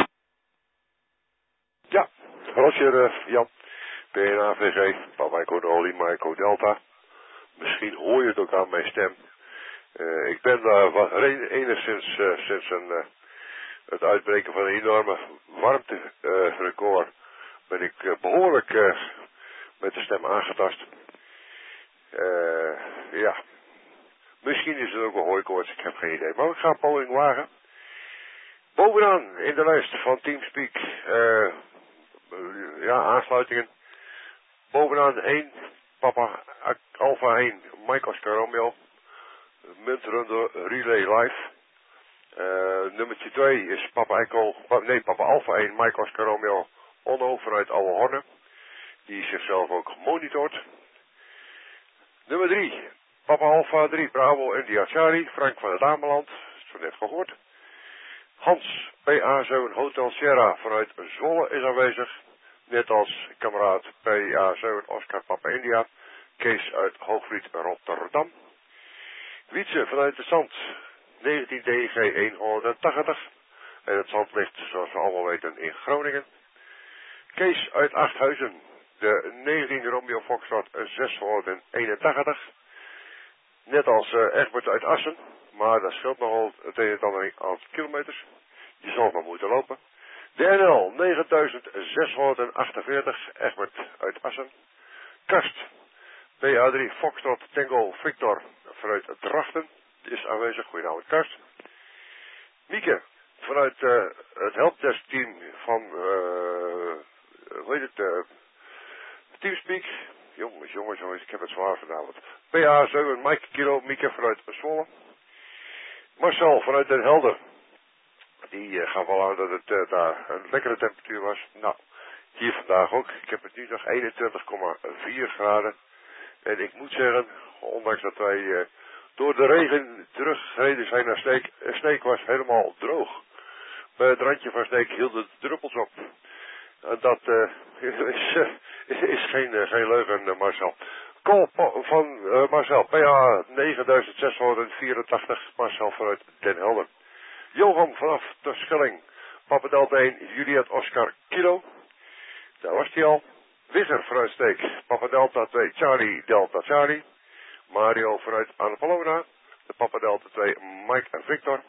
Ja, Roger, uh, Jan. P N A V G, Papa Echo Noli, Echo Delta. Misschien hoor je het ook aan mijn stem. Uh, ik ben daar uh, enigszins uh, sinds een, uh, het uitbreken van een enorme warmterecord uh, ben ik uh, behoorlijk uh, met de stem aangetast. Uh, ja, misschien is het ook een hooikoorts, ik heb geen idee. Maar ik ga een poging wagen. Bovenaan in de lijst van Teamspeak, uh, ja, aansluitingen. Bovenaan één, Papa Alpha één, Mike Oscar Romeo, Muntrunde Relay Live. Uh, nummertje twee is Papa Echo, nee, Papa Alpha één, Mike Oscar Romeo, Onno vanuit Oude Horne. Die zichzelf ook monitort. Nummer drie, Papa Alpha drie, Bravo India Charlie, Frank van het Ameland, zo net gehoord. Hans, P A zeven Hotel Sierra vanuit Zwolle is aanwezig. Net als kameraad P A zeven Oscar Papa India, Kees uit Hoogvliet Rotterdam. Wietse vanuit de Zand, negentien D G honderdtachtig. En het zand ligt, zoals we allemaal weten, in Groningen. Kees uit Achthuizen, de negentien Romeo Foxtrot zeshonderdeenentachtig. Net als uh, Egbert uit Assen, maar dat scheelt nogal het een en ander aan kilometers. Je zal maar moeten lopen. De N L negenduizend zeshonderdachtenveertig, Egbert uit Assen. Kast, P A drie Foxtrot Tango Victor vanuit Drachten, is aanwezig. Goedenavond Kast. Mieke, vanuit uh, het helpdesk team van, uh, hoe heet het, uh, Teamspeak. Jongens, jongens, jongens, ik heb het zwaar vanavond. P A zeven Mike Kilo, Mieke vanuit Zwolle. Marcel vanuit Den Helder. Die uh, gaf al aan dat het uh, daar een lekkere temperatuur was. Nou, hier vandaag ook. Ik heb het nu nog eenentwintig komma vier graden. En ik moet zeggen, ondanks dat wij uh, door de regen teruggereden zijn naar Sneek. Sneek was helemaal droog. Bij het randje van Sneek hielden de druppels op. En dat uh, is, uh, is geen, uh, geen leugen, uh, Marcel. Call van uh, Marcel, P A negenduizend zeshonderdvierentachtig, Marcel vanuit Den Helder. Johan vanaf de Schelling, Papa Delta één, Juliet Oscar Kilo. Daar was hij al. Wigger vanuit Steek, Papa Delta twee, Charlie Delta Charlie. Mario vanuit Annapolona, de Papa Delta twee, Mike en Victor.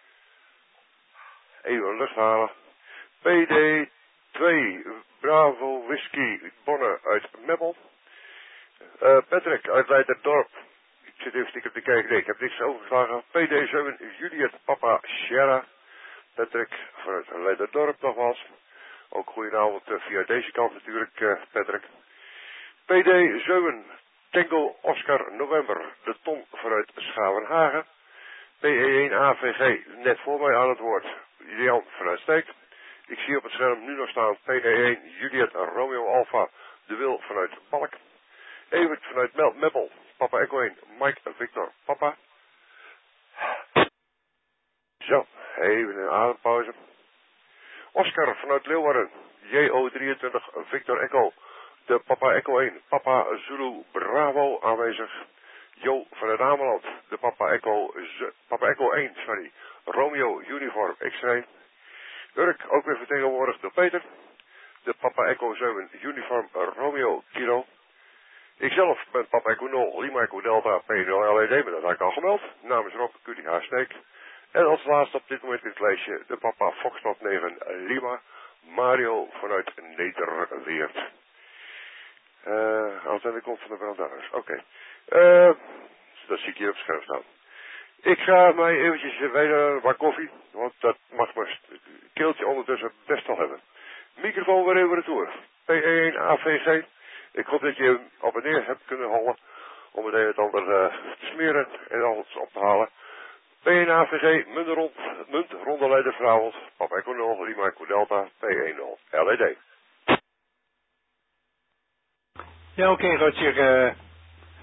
Even lucht halen. P D twee, Bravo Whisky Bonne uit Meppel. Uh, Patrick uit Leiderdorp. Ik zit even stiekem te kijken. Nee, ik heb niks overgeslagen. P D zeven, Juliet Papa Sierra. Patrick vanuit Leiderdorp nogmaals. Ook goedenavond uh, via deze kant natuurlijk, uh, Patrick. P D zeven, Tango Oscar November. De Ton vanuit Schavenhagen. P E één A V G, net voor mij aan het woord. Jan vanuit Steek. Ik zie op het scherm nu nog staan P E één, Juliet Romeo Alpha, De Wil vanuit Balk. Evert vanuit Mel Meppel, Papa Echo één, Mike en Victor, Papa. Zo, even een adempauze. Oscar vanuit Leeuwarden, J O drieëntwintig, Victor Echo, de Papa Echo één, Papa Zulu Bravo aanwezig. Jo vanuit Ameland, de Papa Echo, Z, Papa Echo één, sorry, Romeo Uniform X-ray. Urk, ook weer vertegenwoordigd door Peter. De Papa Echo zeven Uniform Romeo Kilo. Ikzelf ben Papa Echo nul, Lima Echo Delta P nul L E D, maar dat had ik al gemeld. Namens Rob Q D H Sneek. En als laatste op dit moment in het lijstje de Papa Foxtrot negen Lima, Mario vanuit Nederweert. Uh, antenne komt van de brandhouders. Oké. Okay. Uh, dat zie ik hier op het scherm staan. Ik ga mij eventjes weer wat koffie, want dat mag mijn keeltje ondertussen best wel hebben. Microfoon weer even retour. P E één A V G. Ik hoop dat je hem op en neer hebt kunnen houden om het een en ander uh, te smeren en alles op te halen. P één A V G, munt rond, munt rondeleider vanavond. Papa Echo nul, Lima Echo Delta, P één nul, L E D. Ja, oké, okay, Roger. Uh,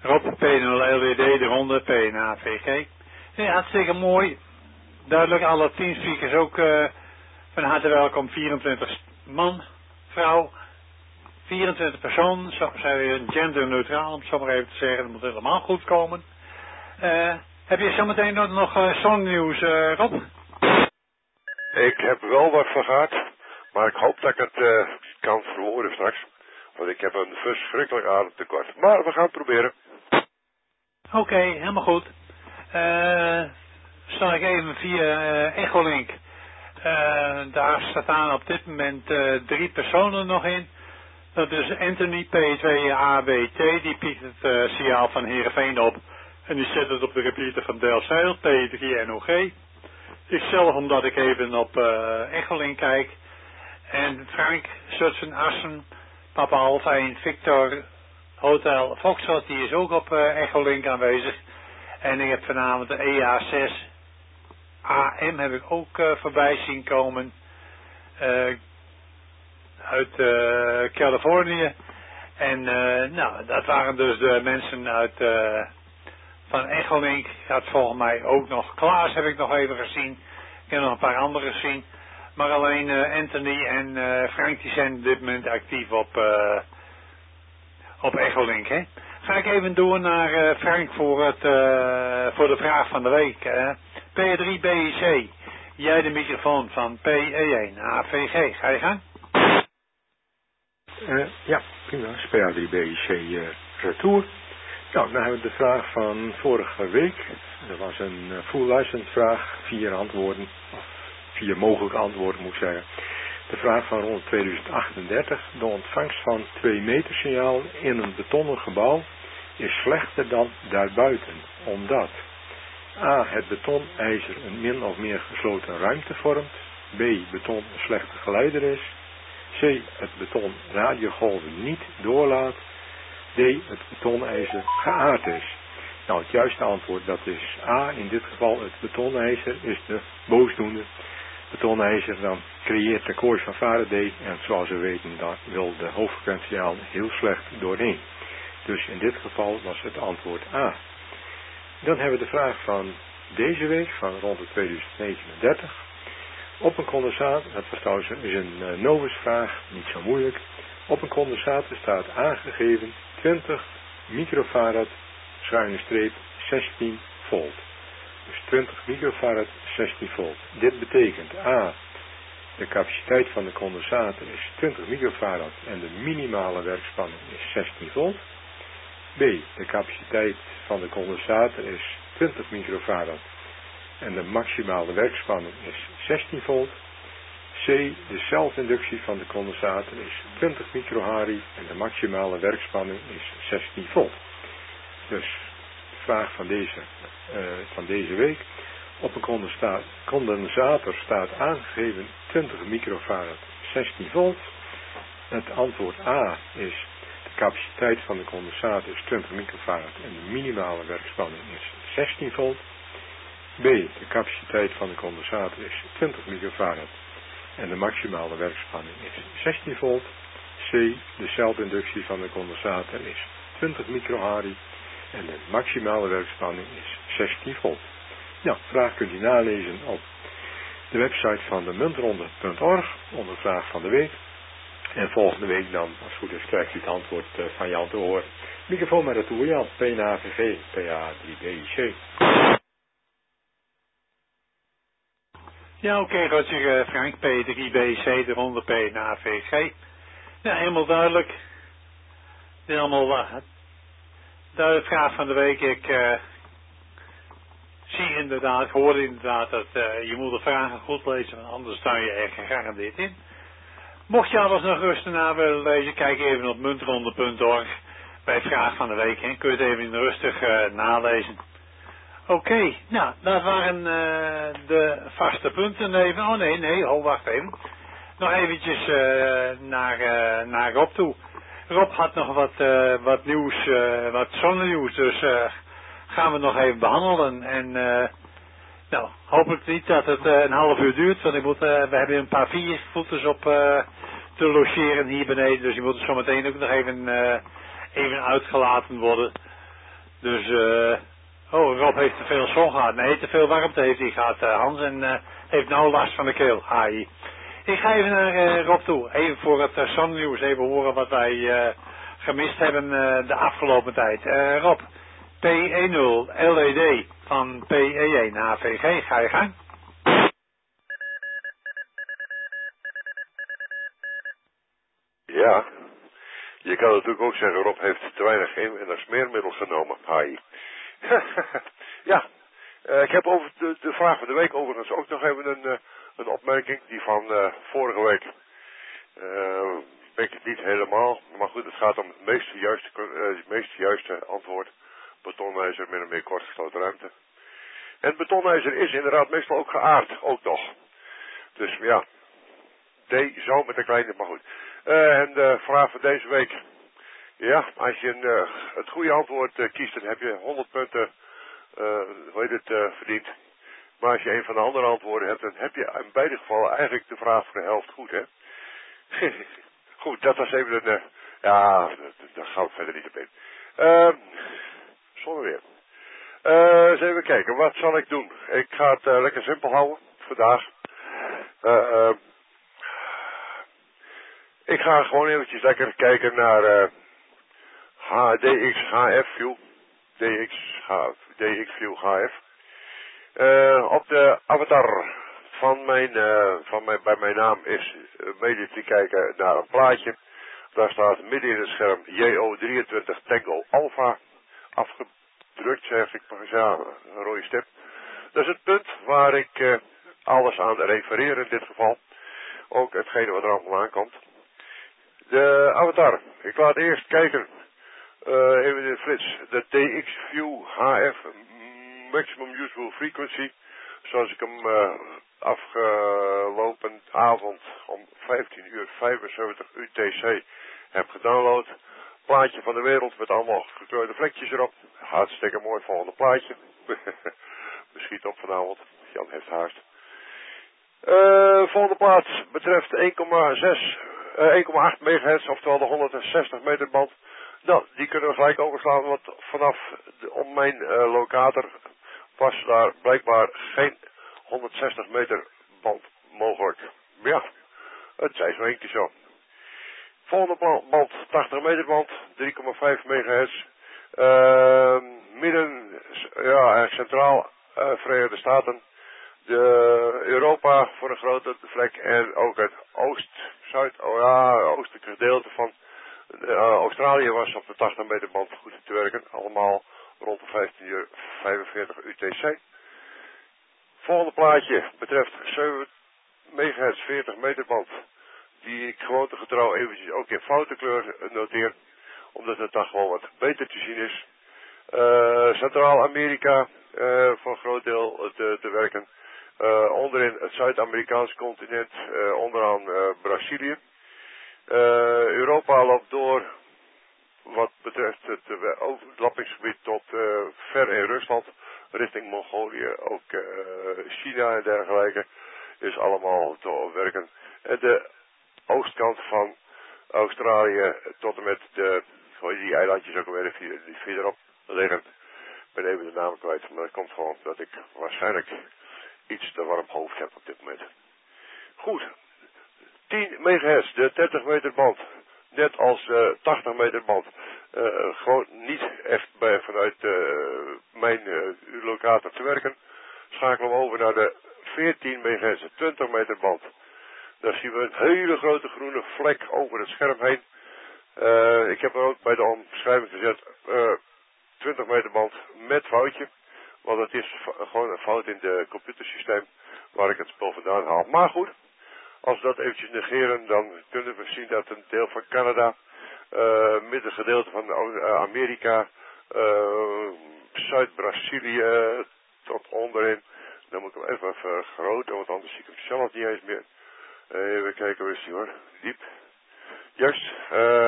Rob, P nul L W D, de ronde, P N A V G. Ja, hartstikke mooi. Duidelijk, alle tien speakers ook uh, van harte welkom. vierentwintig man, vrouw, vierentwintig personen. Zo zijn we genderneutraal, om het zo maar even te zeggen. Dat moet helemaal goed komen. Uh, heb je zometeen nog, nog uh, songnieuws, uh, Rob? Ik heb wel wat van gehad, maar ik hoop dat ik het uh, kan verwoorden straks. Want ik heb een verschrikkelijk ademtekort. Maar we gaan het proberen. Oké, okay, helemaal goed. Uh, zal ik even via uh, Echolink. Uh, daar staan op dit moment uh, drie personen nog in. Dat is Anthony P twee A B T. Die pikt het uh, signaal van Heerenveen op. En die zet het op de repeater van Delfzijl. P drie N O G. Ikzelf omdat ik even op uh, Echolink kijk. En Frank Zutsen Assen. Papa Alpha één Victor Hotel Foxtrot, die is ook op uh, Echolink aanwezig. En ik heb vanavond de E A zes A M heb ik ook uh, voorbij zien komen. Uh, uit uh, Californië. En uh, nou, dat waren dus de mensen uit uh, van Echolink. Gaat volgens mij ook nog. Klaas heb ik nog even gezien. Ik heb nog een paar anderen gezien. Maar alleen uh, Anthony en uh, Frank die zijn op dit moment actief op, uh, op Echolink. Hè? Ga ik even door naar uh, Frank voor, het, uh, voor de vraag van de week. Uh, P drie B I C. Jij de microfoon van P E één A V G. Ga je gang? Uh, ja, prima. P drie B I C uh, retour. Nou, dan hebben we de vraag van vorige week. Dat was een uh, full license vraag. Vier antwoorden. Vier mogelijke antwoorden moet ik zeggen. De vraag van rond tweeduizend achtendertig. De ontvangst van twee meter signaal in een betonnen gebouw is slechter dan daarbuiten. Omdat A. Het betonijzer een min of meer gesloten ruimte vormt. B. Beton een slechte geleider is. C. Het beton radiogolven niet doorlaat. D. Het betonijzer geaard is. Nou, het juiste antwoord dat is A. In dit geval het betonijzer is de boosdoende. Betonijzer dan creëert de kooi van Faraday en zoals we weten dan wil de hoofdfrequentiaal heel slecht doorheen. Dus in dit geval was het antwoord A. Dan hebben we de vraag van deze week van rond de tweeduizend negenendertig. Op een condensator, dat was trouwens is een uh, Novus vraag, niet zo moeilijk. Op een condensator staat aangegeven twintig microfarad schuine streep zestien volt. Dus twintig microfarad, zestien volt. Dit betekent A. De capaciteit van de condensator is twintig microfarad en de minimale werkspanning is zestien volt. B. De capaciteit van de condensator is twintig microfarad en de maximale werkspanning is zestien volt. C. De zelfinductie van de condensator is twintig microharry en de maximale werkspanning is zestien volt. Dus de vraag van deze, uh, van deze week. Op een condensator staat aangegeven twintig microfarad, zestien volt. Het antwoord A is de capaciteit van de condensator is twintig microfarad en de minimale werkspanning is zestien volt. B. De capaciteit van de condensator is twintig microfarad en de maximale werkspanning is zestien volt. C. De zelfinductie van de condensator is twintig microharry en de maximale werkspanning is zestien volt. Nou, vraag kunt u nalezen op de website van de muntronde punt org onder vraag van de week. En volgende week dan, als het goed is, krijgt u het antwoord uh, van Jan te horen. Microfoon met retour, Jan. P N A V G, P A drie B I C. Ja, oké, okay, goed zeggen, Frank. P drie B I C, de ronde P N A V G. Ja, helemaal duidelijk. Helemaal uh, duidelijk vraag van de week. Ik uh, zie inderdaad, hoor inderdaad dat uh, je moet de vragen goed lezen, want anders sta je er gegarandeerd in. Mocht je alles nog rustig na willen lezen, kijk even op muntronde punt org bij vraag van de week. Hè. Kun je het even rustig uh, nalezen. Oké, okay, nou, dat waren uh, de vaste punten even. Oh nee, nee, oh wacht even. Nog eventjes uh, naar, uh, naar Rob toe. Rob had nog wat, uh, wat nieuws, uh, wat zonnenieuws, dus uh, gaan we nog even behandelen. En uh, nou, hopelijk niet dat het uh, een half uur duurt, want ik moet, uh, we hebben een paar viervoeters op uh, te logeren hier beneden, dus die moeten zometeen ook nog even, uh, even uitgelaten worden. Dus, eh, oh, Rob heeft te veel zon gehad. Nee, te veel warmte heeft hij gehad, uh, Hans. En uh, heeft nou last van de keel. Ai. Ik ga even naar uh, Rob toe. Even voor het uh, zonnieuws even horen wat wij uh, gemist hebben uh, de afgelopen tijd. Uh, Rob, P E nul L E D van P E één H V G. Ga je gang. Ja, je kan natuurlijk ook zeggen, Rob heeft te weinig smeermiddel genomen. Hai. Ja, uh, ik heb over de, de vraag van de week overigens ook nog even een, uh, een opmerking. Die van uh, vorige week. Uh, ben ik het niet helemaal, maar goed, het gaat om het meest juiste, uh, het meest juiste antwoord. Betonijzer met een meer kortgesloten ruimte. En betonijzer is inderdaad meestal ook geaard, ook nog. Dus ja, D zou met een kleine, maar goed. Uh, en de vraag van deze week. Ja, als je een, uh, het goede antwoord uh, kiest, dan heb je honderd punten uh, hoe heet het, uh, verdiend. Maar als je een van de andere antwoorden hebt, dan heb je in beide gevallen eigenlijk de vraag voor de helft goed, hè. Goed, dat was even een... Uh, ja, daar gaan we verder niet op in. Uh, zonneweer. Uh, eens even kijken, wat zal ik doen? Ik ga het uh, lekker simpel houden, vandaag. Uh, uh, ik ga gewoon eventjes lekker kijken naar uh, H D X H F View. D X View H F. Uh, op de avatar van mijn, uh, van mijn, bij mijn naam is uh, mede te kijken naar een plaatje. Daar staat midden in het scherm J O drieëntwintig Tango Alpha. Afgedrukt, zeg ik maar, ja, een rode stip. Dat is het punt waar ik uh, alles aan refereer in dit geval. Ook hetgene wat er allemaal aankomt. De avatar. Ik laat eerst kijken. Uh, even de flits. De D X View H F Maximum Usable Frequency. Zoals ik hem uh, afgelopen avond om vijftien uur vijfenzeventig U T C heb gedownload. Plaatje van de wereld met allemaal gekleurde vlekjes erop. Hartstikke mooi, volgende plaatje. Beschiet op vanavond. Jan heeft haast. Uh, volgende plaats betreft één komma zes, uh, één komma acht megahertz, oftewel de honderdzestig meter band. Nou, die kunnen we gelijk overslaan, want vanaf de, om mijn uh, locator was daar blijkbaar geen honderdzestig meter band mogelijk. Ja, het zij zo één keer zo. Volgende band, tachtig meter band, drie komma vijf megahertz. Uh, midden, ja, centraal, uh, Verenigde Staten. De Europa voor een grote vlek en ook het oost, zuid, oh ja, oostelijke gedeelte van uh, Australië was op de tachtig meter band goed te werken. Allemaal rond de vijftien uur vijfenveertig U T C. Volgende plaatje betreft zeven megahertz veertig meter band. Die ik gewoontegetrouw eventjes ook in foute kleur noteer. Omdat het dan gewoon wat beter te zien is. Uh, Centraal-Amerika uh, voor een groot deel te, te werken. Uh, onderin het Zuid-Amerikaans continent, uh, onderaan uh, Brazilië. Uh, Europa loopt door wat betreft het uh, overlappingsgebied tot uh, ver in Rusland, richting Mongolië, ook uh, China en dergelijke, is allemaal te werken. En de oostkant van Australië tot en met de, gooi die eilandjes ook weer die, die verderop liggen. Ik ben even de naam kwijt, maar dat komt gewoon dat ik waarschijnlijk iets te warm hoofd heb op dit moment. Goed. tien megahertz, de dertig meter band. Net als de tachtig meter band. Uh, gewoon niet echt bij, vanuit uh, mijn uh, locator te werken. Schakelen we over naar de veertien megahertz, de twintig meter band. Daar zien we een hele grote groene vlek over het scherm heen. Uh, ik heb er ook bij de omschrijving gezet uh, twintig meter band met foutje. Want het is gewoon een fout in de computersysteem waar ik het spul vandaan haal. Maar goed, als we dat eventjes negeren, dan kunnen we zien dat een deel van Canada, uh, middengedeelte van uh, Amerika, uh, Zuid-Brazilië tot onderin. Dan moet ik hem even vergroten, want anders zie ik hem zelf niet eens meer. Uh, even kijken, waar is die hoor? Diep. Juist. Uh,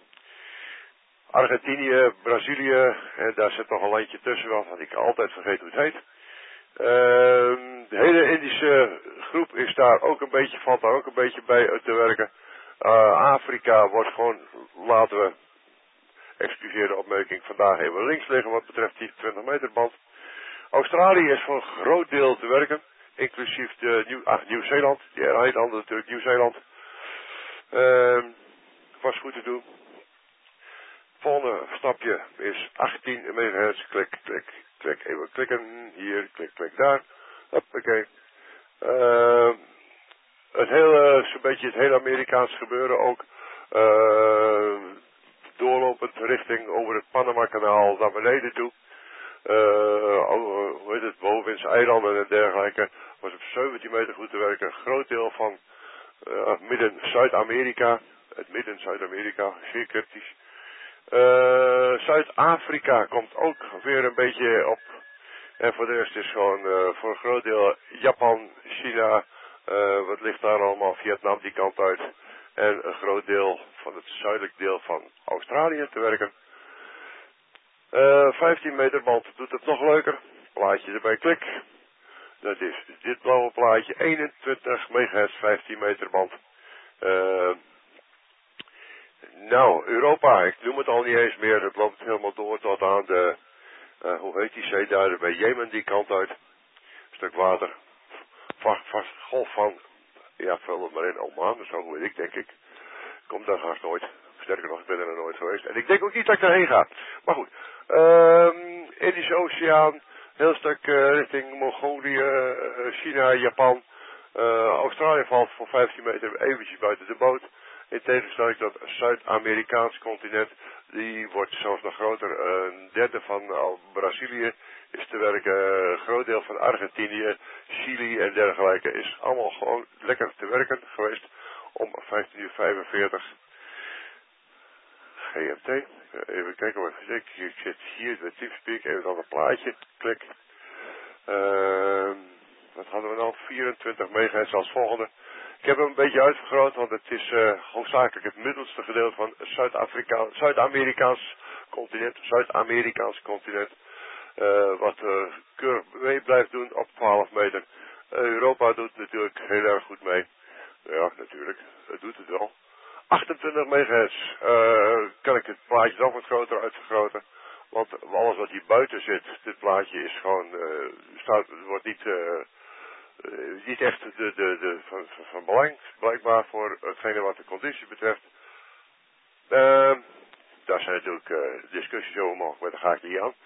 Argentinië, Brazilië, en daar zit nog een landje tussen, want ik altijd vergeet hoe het heet. Uh, de hele Indische groep is daar ook een beetje, valt daar ook een beetje bij te werken. Uh, Afrika wordt gewoon, laten we excuseer de opmerking, vandaag even links liggen wat betreft die twintig meter band. Australië is voor een groot deel te werken, inclusief de Nieuw, ach, Nieuw-Zeeland, die heet dan natuurlijk Nieuw-Zeeland. Uh, was goed te doen. Volgende stapje is achttien megahertz, klik, klik, klik, even klikken, hier, klik, klik daar, hoppakee. Uh, het hele, zo'n beetje het hele Amerikaanse gebeuren ook, uh, doorlopend richting over het Panama-kanaal naar beneden toe. Uh, hoe heet het, Bovense eilanden en dergelijke, was op zeventien meter goed te werken. Een groot deel van uh, midden Zuid-Amerika, het midden Zuid-Amerika, zeer cryptisch. Uh, Zuid-Afrika komt ook weer een beetje op. En voor de rest is gewoon uh, voor een groot deel Japan, China, uh, wat ligt daar allemaal, Vietnam die kant uit. En een groot deel van het zuidelijk deel van Australië te werken. Uh, vijftien meter band doet het nog leuker. Plaatje erbij, klik. Dat is dit blauwe plaatje, eenentwintig megahertz, vijftien meter band. Uh, nou, Europa, ik noem het al niet eens meer. Het loopt helemaal door tot aan de, uh, hoe heet die zee daar bij Jemen, die kant uit. Een stuk water. Vast, vast golf van, ja, vul het maar in, Oman, zo weet ik, denk ik. Kom daar haast nooit. Sterker nog, ik ben er nog nooit geweest. En ik denk ook niet dat ik daarheen ga. Maar goed. Um, Indische Oceaan. Heel stuk uh, richting Mongolië, uh, China, Japan. Uh, Australië valt voor vijftien meter eventjes buiten de boot. In tegenstelling tot het Zuid-Amerikaans continent. Die wordt zelfs nog groter. Een derde van uh, Brazilië is te werken. Een groot deel van Argentinië, Chili en dergelijke is allemaal gewoon lekker te werken geweest. Om vijftien uur vijfenveertig. G M T. Even kijken wat ik, ik zit hier bij Teamspeak. Even dan een plaatje. Klik. Uh, wat hadden we nou? vierentwintig megahertz als volgende. Ik heb hem een beetje uitvergroot, want het is uh, hoofdzakelijk het middelste gedeelte van Zuid-Afrika, Zuid-Amerikaans continent. Zuid-Amerikaans continent. Uh, wat uh, keurig mee blijft doen op twaalf meter. Uh, Europa doet natuurlijk heel erg goed mee. Ja, natuurlijk. Het doet het wel. achtentwintig megahertz. Uh, kan ik het plaatje nog wat groter uitvergroten. Want alles wat hier buiten zit, dit plaatje is gewoon, uh, staat, wordt niet, uh, uh, niet echt de, de, de, van, van, van belang, blijkbaar voor hetgene wat de conditie betreft. Uh, daar zijn natuurlijk uh, discussies over mogelijk, maar daar ga ik niet aan.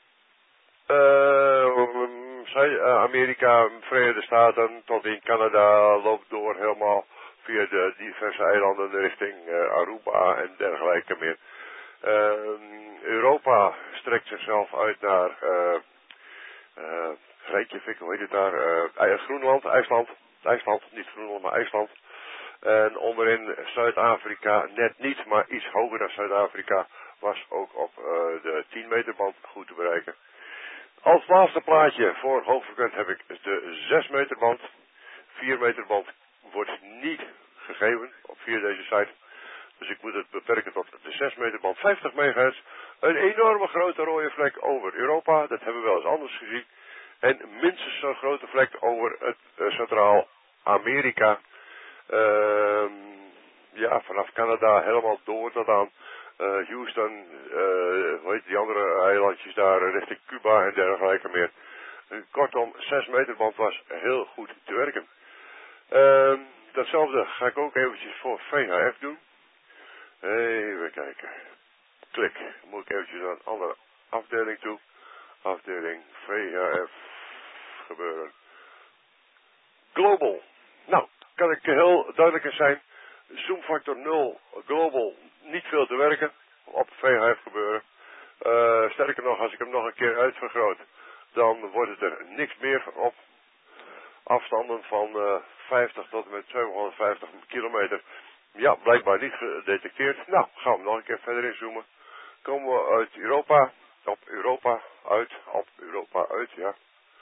Uh, Amerika, Verenigde Staten tot in Canada loopt door helemaal via de diverse eilanden richting uh, Aruba en dergelijke meer. Uh, Europa strekt zichzelf uit naar uh, uh, Reykjavik, hoe heet het daar? Uh, Groenland, IJsland. IJsland, niet Groenland, maar IJsland. En onderin Zuid-Afrika net niet, maar iets hoger dan Zuid-Afrika was ook op uh, de tien meter band goed te bereiken. Als laatste plaatje voor hoogfrequent heb ik de zes meter band. vier meter band wordt niet gegeven op via deze site. Dus ik moet het beperken tot de zes meter band, vijftig megahertz. Een enorme grote rode vlek over Europa, dat hebben we wel eens anders gezien. En minstens zo'n grote vlek over het uh, Centraal-Amerika. Uh, ja, vanaf Canada helemaal door tot aan uh, Houston, uh, hoe heet die andere eilandjes daar, richting Cuba en dergelijke meer. Uh, kortom, zes meter band was heel goed te werken. Uh, datzelfde ga ik ook eventjes voor V H F doen. Even kijken. Klik. Dan moet ik eventjes naar een andere afdeling toe. Afdeling V H F gebeuren. Global. Nou, kan ik heel duidelijk zijn. Zoomfactor nul global. Niet veel te werken op V H F gebeuren. Uh, sterker nog, als ik hem nog een keer uitvergroot, dan wordt het er niks meer op. Afstanden van uh, vijftig tot en met tweehonderdvijftig kilometer. Ja, blijkbaar niet gedetecteerd. Nou, gaan we nog een keer verder inzoomen. Komen we uit Europa, op Europa uit, op Europa uit, ja.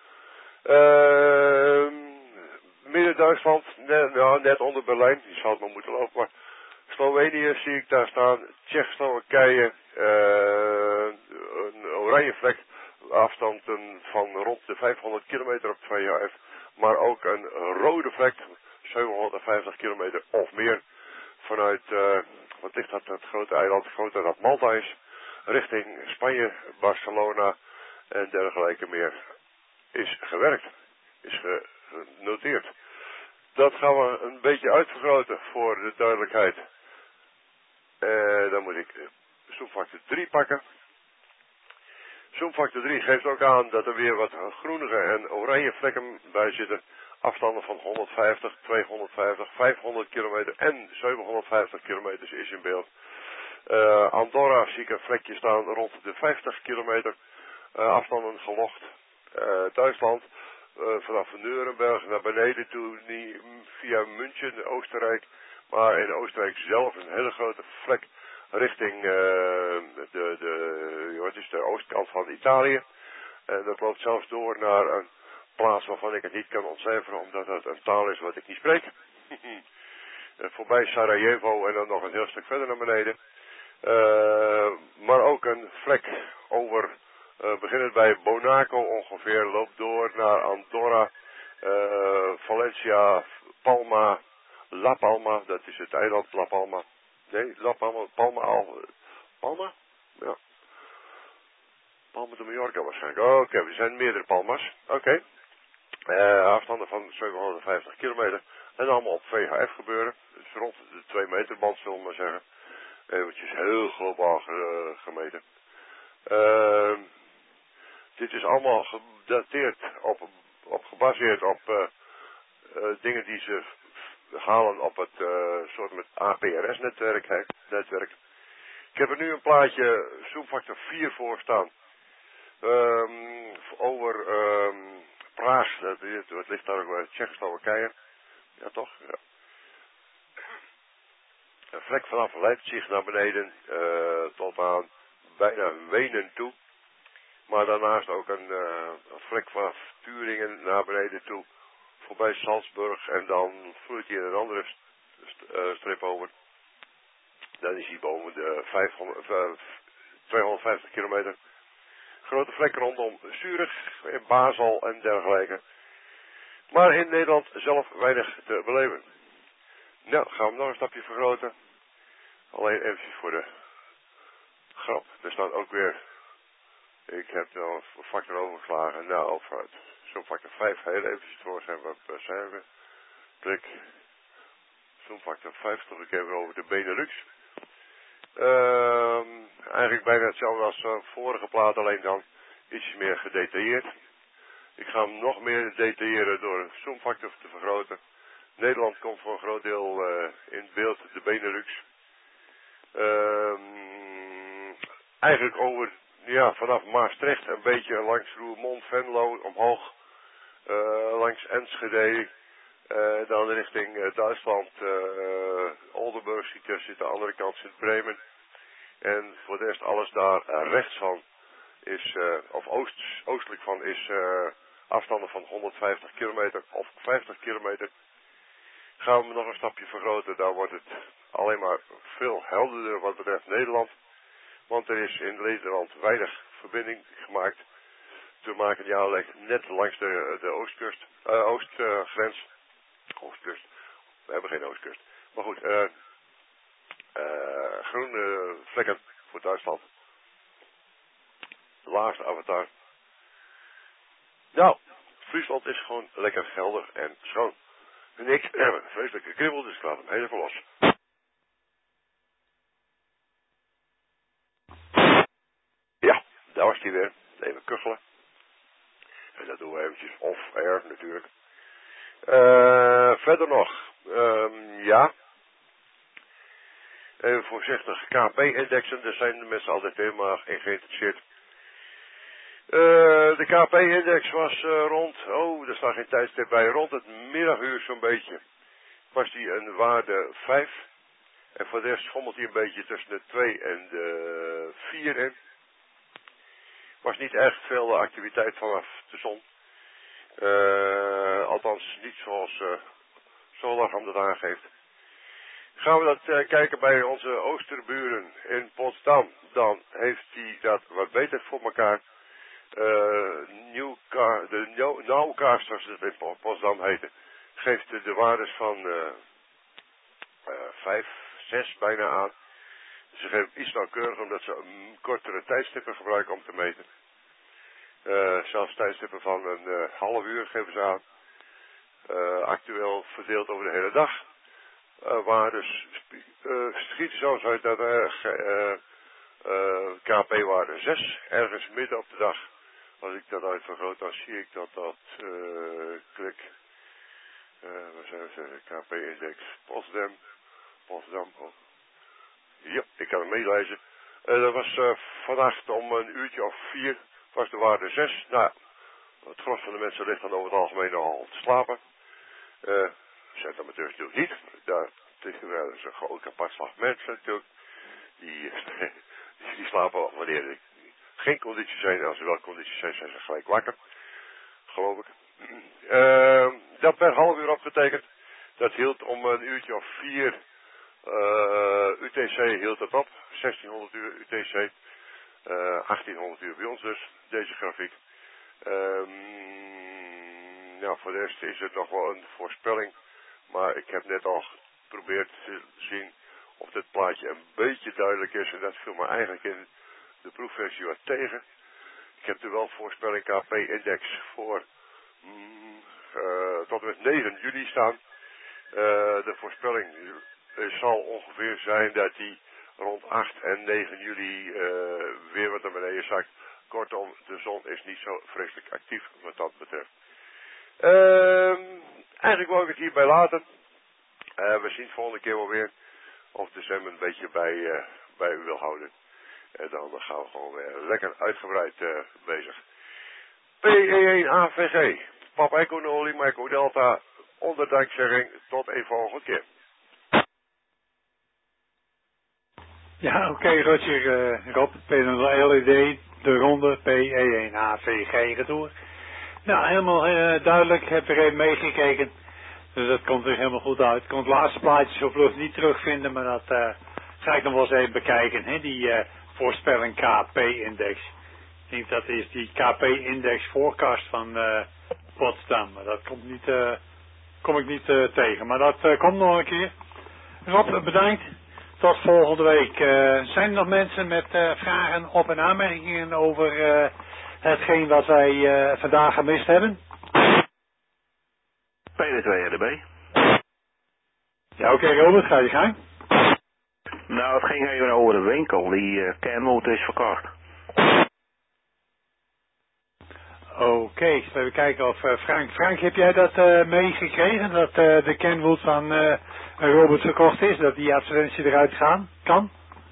Uh, Midden-Duitsland, net, nou, net onder Berlijn, die zal het maar moeten lopen, maar Slovenië zie ik daar staan, Tsjechoslowakije, uh, een oranje vlek, afstanden van rond de vijfhonderd kilometer op V H F, maar ook een rode vlek, zevenhonderdvijftig kilometer of meer, vanuit, uh, wat ligt dat, dat grote eiland, groter dat Malta is, richting Spanje, Barcelona en dergelijke meer is gewerkt, is genoteerd. Dat gaan we een beetje uitvergroten voor de duidelijkheid. Uh, dan moet ik zoomfactor drie pakken. Zoomfactor drie geeft ook aan dat er weer wat groenige en oranje vlekken bij zitten. Afstanden van honderdvijftig, tweehonderdvijftig, vijfhonderd kilometer en zevenhonderdvijftig kilometer is in beeld. Uh, Andorra zie ik een vlekje staan rond de vijftig kilometer. Uh, afstanden gelogd. Uh, Duitsland, uh, vanaf Nuremberg naar beneden toe, niet via München, Oostenrijk. Maar in Oostenrijk zelf een hele grote vlek richting uh, de, de, wat is de oostkant van Italië. En dat loopt zelfs door naar een plaats waarvan ik het niet kan ontcijferen, omdat het een taal is wat ik niet spreek. Voorbij Sarajevo en dan nog een heel stuk verder naar beneden. Uh, maar ook een vlek over, uh, beginnend bij Monaco ongeveer, loopt door naar Andorra, uh, Valencia, Palma, La Palma, dat is het eiland La Palma. Nee, La Palma, Palma al, Palma? Ja. Palma de Mallorca waarschijnlijk. Oké, okay, er zijn meerdere Palmas. Oké. Okay. Uh, afstanden van zevenhonderdvijftig kilometer. En allemaal op V H F gebeuren. Dus rond de twee meter band, zullen we maar zeggen. Eventjes heel globaal ge, gemeten. Uh, dit is allemaal gedateerd, op, op gebaseerd op uh, uh, dingen die ze halen op het uh, soort met A P R S-netwerk. Netwerk. Ik heb er nu een plaatje zoomfactor vier voor staan. Um, over um, Praag, dat, dat ligt daar ook bij Tsjechoslowakije. Ja toch? Ja. Een vlek vanaf Leipzig naar beneden uh, tot aan bijna Wenen toe. Maar daarnaast ook een, uh, een vlek vanaf Turingen naar beneden toe. Voorbij Salzburg en dan vloeit hij in een andere st st uh, strip over. Dan is hij boven de vijfhonderd, uh, tweehonderdvijftig kilometer. Grote vlek rondom Zurich, in Basel en dergelijke. Maar in Nederland zelf weinig te beleven. Nou, gaan we nog een stapje vergroten. Alleen even voor de grap. Er staat ook weer, ik heb er al een factor overgeslagen. Nou, over zo'n factor vijf heel eventjes voor zijn we zijn we. Klik. Zo'n factor vijf toch ik even over de Benelux. Uh, eigenlijk bijna hetzelfde als uh, vorige plaat, alleen dan iets meer gedetailleerd. Ik ga hem nog meer detailleren door een zoomfactor te vergroten. Nederland komt voor een groot deel uh, in beeld, de Benelux. Uh, eigenlijk over, ja, vanaf Maastricht een beetje langs Roermond, Venlo, omhoog, uh, langs Enschede, uh, dan richting uh, Duitsland, uh, Oldenburg zit tussen, de andere kant zit Bremen. En voor de rest alles daar uh, rechts van is, uh, of oost, oostelijk van is uh, afstanden van honderdvijftig kilometer of vijftig kilometer. Gaan we nog een stapje vergroten, dan wordt het alleen maar veel helderder wat betreft Nederland. Want er is in Nederland weinig verbinding gemaakt te maken, ja, net langs de, de oostkust, uh, oostgrens. Uh, oostkust, we hebben geen oostkust. Maar goed, uh, uh, groene vlekken voor Duitsland. De laagste avatar. Nou, Friesland is gewoon lekker helder en schoon. En ik heb een vreselijke kribbel, dus ik laat hem heel even los. Ja, daar was hij weer. Even kuchelen. En dat doen we eventjes off-air natuurlijk. Uh, verder nog. Um, ja. Even voorzichtig. K P-indexen, daar zijn de mensen altijd helemaal in geïnteresseerd. Uh, de K P-index was uh, rond, oh, er staat geen tijdstip bij, rond het middaguur zo'n beetje. Was die een waarde vijf. En voor de rest schommelt hij een beetje tussen de twee en de vier in. Was niet echt veel activiteit vanaf de zon. Uh, althans niet zoals uh, Solarham dat aangeeft. Gaan we dat uh, kijken bij onze oosterburen in Potsdam, dan heeft hij dat wat beter voor elkaar. Uh, Newcar, de Nauwcast, zoals het in Potsdam heette, geeft de waardes van uh, uh, vijf, zes bijna aan. Ze geven iets nauwkeuriger omdat ze een kortere tijdstippen gebruiken om te meten. Uh, zelfs tijdstippen van een uh, half uur geven ze aan. Uh, actueel verdeeld over de hele dag. Uh, waar dus uh, schieten zoals uit dat er uh, uh, K P-waarde zes ergens midden op de dag. Als ik dat uitvergroot, dan zie ik dat dat uh, klik. Uh, wat zijn we K P-index Potsdam. Potsdam. Oh. Ja, ik kan hem meelezen. Uh, dat was uh, vannacht om een uurtje of vier. Was de waarde zes. Nou, het gros van de mensen ligt dan over het algemeen nogal te slapen. Uh, zijn amateurs natuurlijk niet. Daar tegen wel eens een ook apart slag mensen natuurlijk. Die, die slapen wanneer er geen condities zijn. Als er wel condities zijn, zijn ze gelijk wakker. Geloof ik. Uh, dat per half uur opgetekend. Dat hield om een uurtje of vier. Uh, U T C hield het op. zestienhonderd uur U T C. Uh, achttienhonderd uur bij ons dus. Deze grafiek. Um, nou, voor de rest is het nog wel een voorspelling. Maar ik heb net al geprobeerd te zien of dit plaatje een beetje duidelijk is. En dat viel me eigenlijk in de proefversie wat tegen. Ik heb er wel voorspelling K P-index voor mm, uh, tot en met negen juli staan. Uh, de voorspelling zal ongeveer zijn dat die rond acht en negen juli uh, weer wat naar beneden zakt. Kortom, de zon is niet zo vreselijk actief wat dat betreft. Uh, eigenlijk wou ik het hierbij laten. Uh, we zien volgende keer wel weer of de Zem een beetje bij, uh, bij u wil houden. En dan gaan we gewoon weer lekker uitgebreid uh, bezig. P E één A V G, Papa Echo Noli, Michael Delta, onder dankzegging tot een volgende keer. Ja, oké, okay, Roger, uh, Rob, P L E D, de ronde P E één A V G retour. Nou, helemaal uh, duidelijk, heb er even meegekeken. Dus dat komt er helemaal goed uit. Ik kon het laatste plaatje zo vlug niet terugvinden, maar dat uh, ga ik nog wel eens even bekijken. Hè? Die uh, voorspelling K P-index. Ik denk dat is die K P-index forecast van uh, Potsdam. Maar dat komt niet, uh, kom ik niet uh, tegen. Maar dat uh, komt nog een keer. Rob, bedankt. Tot volgende week. Uh, zijn er nog mensen met uh, vragen, op- en aanmerkingen over uh, hetgeen wat wij uh, vandaag gemist hebben? P W twee R D B. Ja, oké, okay, Robert, ga je gang. Nou, het ging even over de winkel. Die uh, Kenwood is verkocht. Oké, okay, even kijken of uh, Frank... Frank, heb jij dat uh, meegekregen? Dat uh, de Kenwood van uh, Robert verkocht is? Dat die advertentie eruit gaan kan?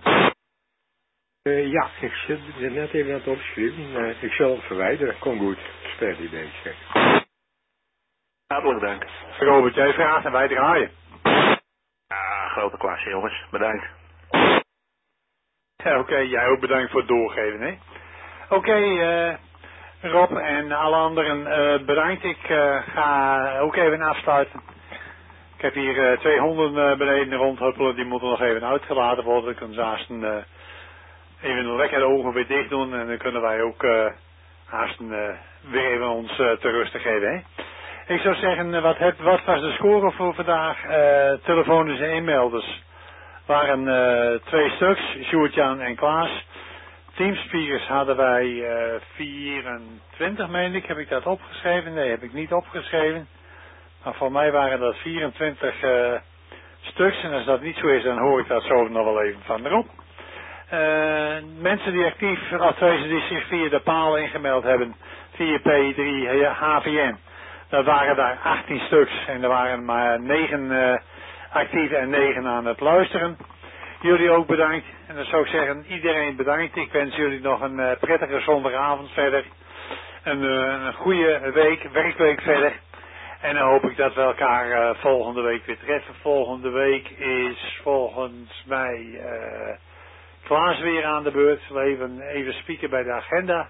Uh, ja, ik zit net even aan het opschrijven. Uh, ik zal het verwijderen. Kom goed. Spel die beetje. Hartelijk dank. Robert, jij vraagt en wij draaien. Ja, grote klasse jongens. Bedankt. Ja, oké, okay, jij ook bedankt voor het doorgeven, hè. Oké, okay, uh, Rob en alle anderen uh, bedankt. Ik uh, ga ook even afsluiten. Ik heb hier uh, twee honden uh, beneden rondhuppelen. Die moeten nog even uitgelaten worden. Dan kunnen ze haast uh, even lekker de ogen weer dicht doen. En dan kunnen wij ook uh, haast uh, weer even ons uh, te rusten geven, hè. Ik zou zeggen, wat, heb, wat was de score voor vandaag? Uh, telefonische e-mailders waren uh, twee stuks, Sjoerd-Jan en Klaas. Teamspeakers hadden wij uh, vierentwintig, meen ik. Heb ik dat opgeschreven? Nee, heb ik niet opgeschreven. Maar voor mij waren dat vierentwintig uh, stuks. En als dat niet zo is, dan hoor ik dat zo nog wel even van erop. Uh, mensen die actief afwezen die zich via de paal ingemeld hebben, via P drie H V N. Dat waren daar achttien stuks en er waren maar negen uh, actief en negen aan het luisteren. Jullie ook bedankt. En dan zou ik zeggen, iedereen bedankt. Ik wens jullie nog een uh, prettige zondagavond verder. Een, uh, een goede week, werkweek verder. En dan hoop ik dat we elkaar uh, volgende week weer treffen. Volgende week is volgens mij uh, Klaas weer aan de beurt. Even, even spieken bij de agenda.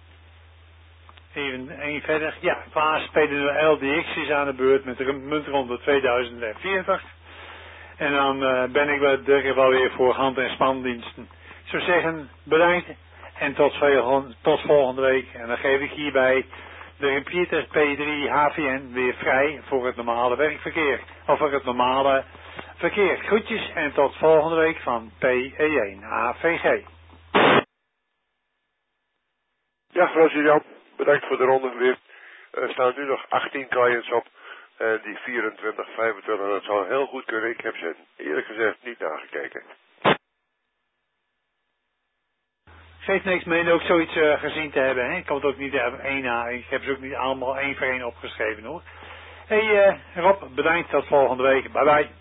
Even één verder. Ja, Klaas P L D X is aan de beurt met de muntronde tweeduizend veertig. En dan uh, ben ik er wel weer voor hand- en spandiensten. Ik zou zeggen, bedankt en tot, tot volgende week. En dan geef ik hierbij de repeater P drie H V N weer vrij voor het normale werkverkeer. Of voor het normale Verkeer, groetjes en tot volgende week van P E één A V G. Ja, Roger Jan, bedankt voor de ronde weer. Er staan nu nog achttien clients op. En die vierentwintig, vijfentwintig, dat zou heel goed kunnen. Ik heb ze eerlijk gezegd niet nagekeken. Geeft niks mee ook zoiets uh, gezien te hebben. Hè? Ik kan het ook niet hebben één na. Ik heb ze ook niet allemaal één voor één opgeschreven hoor. Hé hey, uh, Rob, bedankt tot volgende week. Bye bye.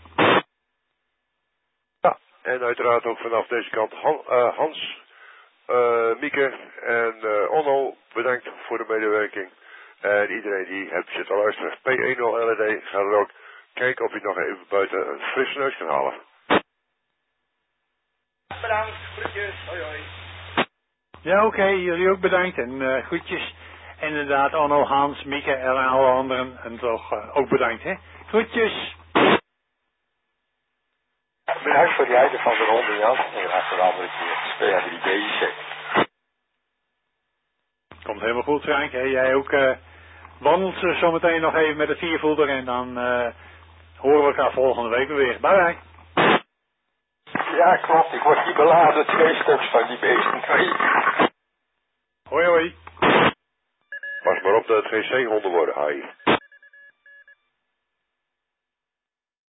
Ja, en uiteraard ook vanaf deze kant Han, uh, Hans, uh, Mieke en uh, Onno, bedankt voor de medewerking. En iedereen die heeft zitten luisteren. P één nul L E D, ga er ook kijken of je nog even buiten een frisse neus kan halen. Bedankt, groetjes, hoi hoi. Ja, oké, okay, jullie ook bedankt en uh, groetjes. Inderdaad, Onno, Hans, Mieke en alle anderen en toch uh, ook bedankt, hè. Groetjes. Bedankt voor die einde van de ronde, Jan. En graag voor de andere keer. Speel aan die B C. Komt helemaal goed, Frank. Hey, jij ook uh, wandelt uh, zometeen nog even met de viervoerder en dan uh, horen we elkaar volgende week weer. Bye bye. Ja, klopt. Ik word hier beladen. Twee stuks van die beesten. Hoi hoi. Pas maar op dat het geen zeehonden worden, haai.